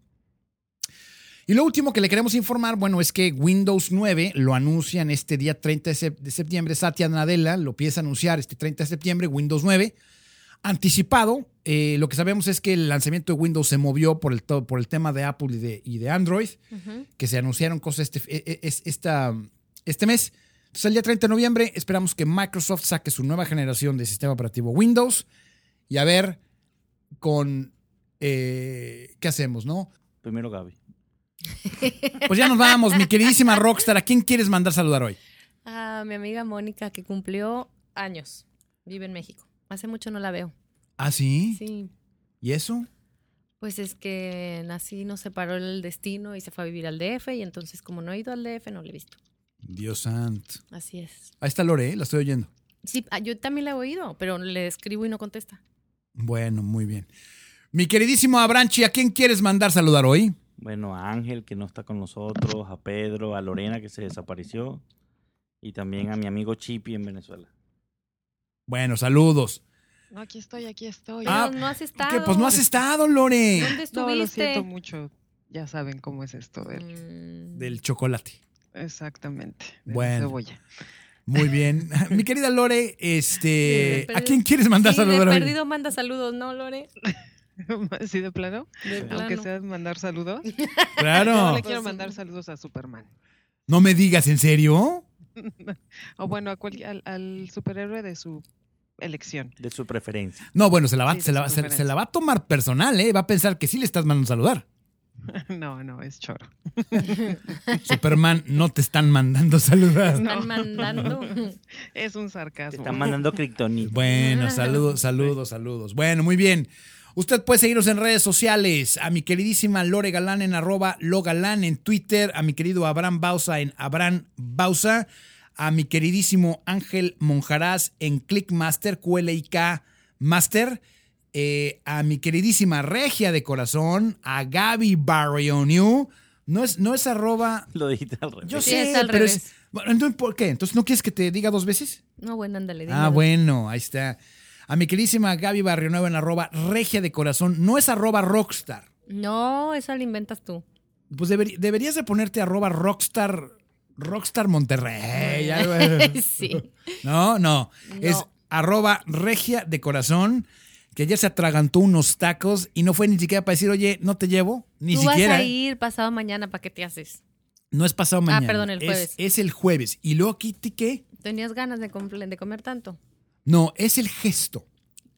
Y lo último que le queremos informar, bueno, es que Windows nueve lo anuncian este día treinta de septiembre. Satya Nadella lo empieza a anunciar este treinta de septiembre, Windows nueve. Anticipado, eh, lo que sabemos es que el lanzamiento de Windows se movió por el, por el tema de Apple y de, y de Android, Uh-huh. que se anunciaron cosas este, esta, este mes. Entonces, el día treinta de noviembre esperamos que Microsoft saque su nueva generación de sistema operativo Windows y a ver con eh, qué hacemos, ¿no? Primero Gaby. Pues ya nos vamos, mi queridísima Rockstar. ¿A quién quieres mandar saludar hoy? A mi amiga Mónica, que cumplió años. Vive en México. Hace mucho no la veo. ¿Ah, sí? Sí. ¿Y eso? Pues es que así nos separó el destino y se fue a vivir al D F y entonces como no he ido al D F no le he visto. Dios santo. Así es. Ahí está Lore, ¿eh? La estoy oyendo. Sí, ah, yo también la he oído, pero le escribo y no contesta. Bueno, muy bien. Mi queridísimo Abranchi, ¿a quién quieres mandar saludar hoy? Bueno, a Ángel, que no está con nosotros, a Pedro, a Lorena, que se desapareció, y también a mi amigo Chipi en Venezuela. Bueno, saludos. No, aquí estoy, aquí estoy. Pero Ah, no has estado. ¿Qué? Pues no has estado, Lore. ¿Dónde no, estuviste? lo siento mucho. Ya saben cómo es esto del- Mm. Del chocolate. exactamente. De la Bueno. cebolla. Muy bien. Mi querida Lore, este, Sí, de ¿a quién quieres mandar Sí, de saludar hoy? perdido manda saludos, ¿no, Lore? ¿Sí de plano? De Aunque plano. sea mandar saludos. Claro. Yo le quiero Pues, mandar saludos a Superman. No me digas, ¿en serio? O bueno, a cual- al, al superhéroe de su elección. De su preferencia. No, bueno, se la va, Sí, se la, de su se- preferencia. se la va a tomar personal, ¿eh? Va a pensar que sí le estás mandando a saludar. No, no, es choro. Superman, no te están mandando a saludar. No. Están mandando. Es un Te sarcasmo. están mandando kriptonita. Bueno, saludos, saludos, saludos. Bueno, muy bien. Usted puede seguirnos en redes sociales. A mi queridísima Lore Galán en arroba logalán en Twitter. A mi querido Abraham Bausa en Abraham Bausa. A mi queridísimo Ángel Monjaraz en Clickmaster, Q L I K Master. Eh, a mi queridísima Regia de Corazón. A Gaby Barrioniu. No es, no es arroba... Lo dijiste al revés. Yo Sí, sé, es al pero revés. es... Bueno, entonces, ¿por qué? ¿Entonces no quieres que te diga dos veces? No, bueno, ándale. dime Ah, dos. bueno, ahí está. A mi queridísima Gaby Barrionueva en arroba regia de corazón. No es arroba rockstar. No, eso lo inventas tú. Pues deber- deberías de ponerte arroba rockstar, rockstar Monterrey. algo. Sí. No, no, No. es arroba regia de corazón, que ya se atragantó unos tacos y no fue ni siquiera para decir, oye, no te llevo, ni Tú siquiera. vas a ir pasado mañana, ¿para qué te haces? No es pasado mañana. perdón, el es- jueves. Es, el jueves. Y luego aquí, ¿qué? ¿Tenías ganas de, comple- de comer tanto? No, es el gesto.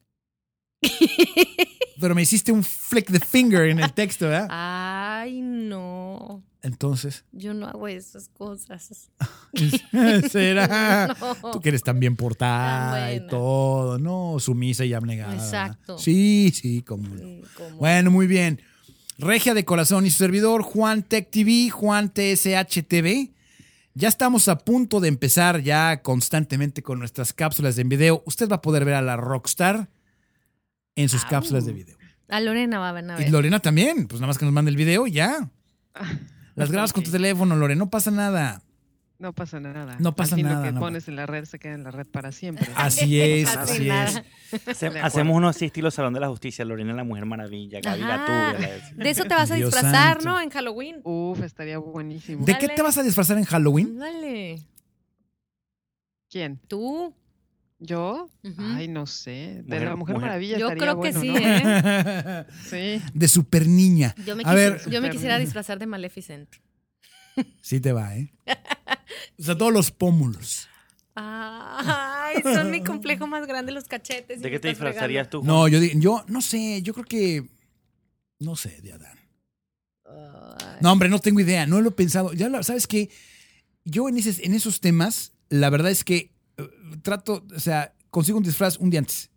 Pero me hiciste un flick the finger en el texto, ¿verdad? Ay, no. Entonces, Yo no hago esas cosas. será. No. Tú que eres tan bien portada Tan y buena. todo, ¿no? Sumisa y abnegada. Exacto. Sí, sí, como no. Mm, ¿cómo? Bueno, muy bien. Regia de Corazón y su servidor, Juan Tech T V, Juan T S H T V. Ya estamos a punto de empezar ya constantemente con nuestras cápsulas en video. Usted va a poder ver a la Rockstar en sus Au. cápsulas de video. A Lorena va a ver. Y Lorena también, pues nada más que nos mande el video y ya. Las grabas con tu Ok. teléfono, Lorena, no pasa nada. No pasa nada. No pasa Al fin, nada, Lo que no pones en la red se queda en la red para siempre. Así es, No pasa así nada. es. Hace- De acuerdo. hacemos uno así, estilo Salón de la Justicia. Lorena la Mujer Maravilla, Gaby Ajá. Gatúbela. la- De eso te vas a Dios disfrazar, santo. ¿no? En Halloween. Uf, estaría buenísimo. ¿De qué Dale. te vas a disfrazar en Halloween? Dale. ¿Quién? ¿Tú? ¿Yo? Ujú. Ay, no sé. De Mujer- la Mujer mujer. Maravilla Yo estaría creo que bueno, sí, ¿no? ¿eh? Sí. De super niña. Yo me, A quisi- ver. yo me Super- quisiera disfrazar de Maleficent. Sí te va, ¿eh? O sea, todos los pómulos. Ay, son mi complejo más grande los cachetes. y ¿De me qué te estás disfrazarías fregando. tú? No, yo, di- yo no sé, yo creo que... No sé, de Adán. Ay. No, hombre, no tengo idea, no lo he pensado. Ya lo- ¿sabes qué? Yo en, ese- en esos temas, la verdad es que eh, trato, o sea, consigo un disfraz un día antes.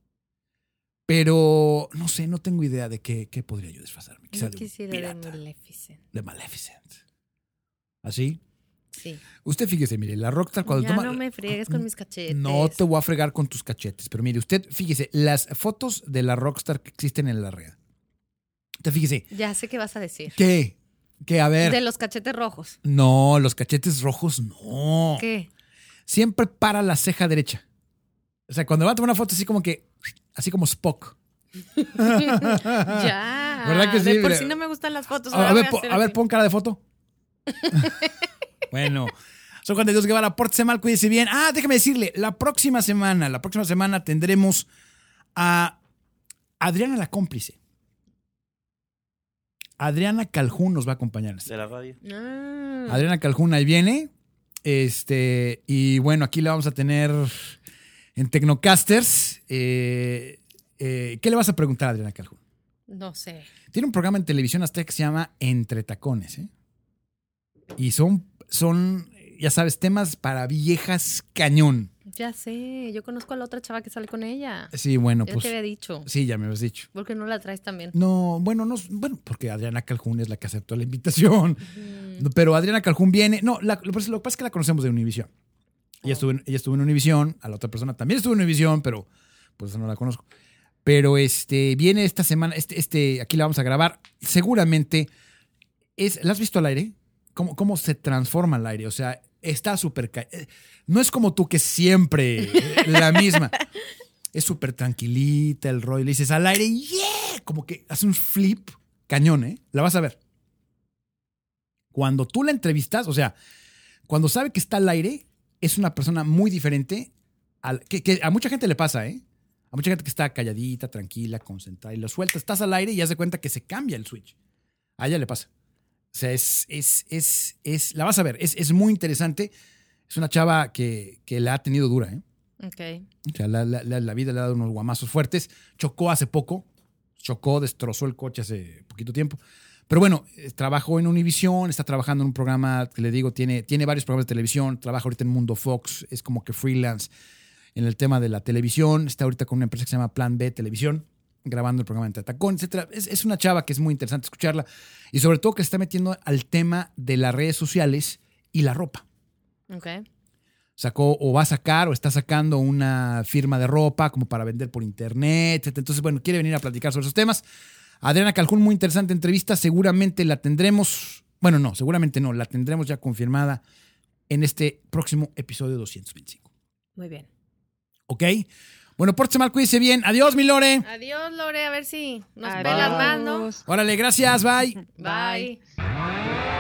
Pero no sé, no tengo idea de qué, qué podría yo disfrazarme. Quizá Yo de un quisiera de pirata, Maleficent. de Maleficent. ¿Así? Sí. Usted fíjese, mire, la Rockstar cuando Ya toma... no me friegues con mis cachetes. No te voy a fregar con tus cachetes, pero mire, usted fíjese, las fotos de la Rockstar que existen en la red. Usted fíjese, Ya sé qué vas a decir. ¿qué? ¿Qué? A ver. De los cachetes rojos. No, los cachetes rojos no. ¿Qué? Siempre para la ceja derecha. O sea, cuando va a tomar una foto así como que, así como Spock. Ya. ¿Verdad que sí? De por Mira. sí no me gustan las fotos. A, ahora a ver, voy po- hacer a ver, así. pon cara de foto. Bueno, soy Juan de Dios Guevara, pórtese mal, cuídese bien. Ah, déjeme decirle, la próxima semana, la próxima semana tendremos a Adriana la cómplice. Adriana Caljún nos va a acompañar. De la radio. Ah. Adriana Caljún ahí viene. Este, y bueno, aquí la vamos a tener en Tecnocasters. Eh, eh, ¿Qué le vas a preguntar a Adriana Caljún? No sé. Tiene un programa en televisión azteca que se llama Entre Tacones, ¿eh? Y son, son, ya sabes, temas para viejas cañón. Ya sé. Yo conozco a la otra chava que sale con ella. Sí, bueno, Ya pues. te había dicho. Sí, ya me habías dicho. ¿Por qué no la traes también? No, bueno, no, bueno, porque Adriana Caljún es la que aceptó la invitación. Mm. Pero Adriana Caljún viene. No, la- lo, lo que pasa es que la conocemos de Univision. Ella, Oh. estuvo en, ella estuvo en Univision, a la otra persona también estuvo en Univision, pero pues esa no la conozco. Pero este viene esta semana, este, este, aquí la vamos a grabar. Seguramente es. ¿La has visto al aire? ¿Cómo, cómo se transforma al aire? O sea, está súper. ca- eh, No es como tú que siempre eh, la misma. Es súper tranquilita el rollo. Le dices al aire, ¡yeah! Como que hace un flip cañón, ¿eh? La vas a ver. Cuando tú la entrevistas, o sea, cuando sabe que está al aire, es una persona muy diferente. Al, que, que a mucha gente le pasa, ¿eh? A mucha gente que está calladita, tranquila, concentrada, y lo suelta. Estás al aire y ya se cuenta que se cambia el switch. A ella le pasa. O sea, es, es, es, es, la vas a ver, es, es muy interesante. Es una chava que, que la ha tenido dura, ¿eh? Ok. O sea, la, la, la vida le ha dado unos guamazos fuertes. Chocó hace poco. Chocó, destrozó el coche hace poquito tiempo. Pero bueno, eh, trabajó en Univision, está trabajando en un programa que le digo, tiene, tiene varios programas de televisión, trabaja ahorita en Mundo Fox, es como que freelance en el tema de la televisión. Está ahorita con una empresa que se llama Plan B Televisión, grabando el programa Entre Tacón, etcétera. Es, es una chava que es muy interesante escucharla y sobre todo que se está metiendo al tema de las redes sociales y la ropa. Ok. Sacó o va a sacar o está sacando una firma de ropa como para vender por internet, etcétera. Entonces, bueno, quiere venir a platicar sobre esos temas. Adriana Calhoun, muy interesante entrevista. Seguramente la tendremos, bueno, no, seguramente no, la tendremos ya confirmada en este próximo episodio doscientos veinticinco. Muy bien. ¿Ok? Bueno, pórtese mal, cuídese bien. Adiós, mi Lore. Adiós, Lore. A ver si nos Adiós. pelas más, ¿no? Órale, gracias, bye. Bye.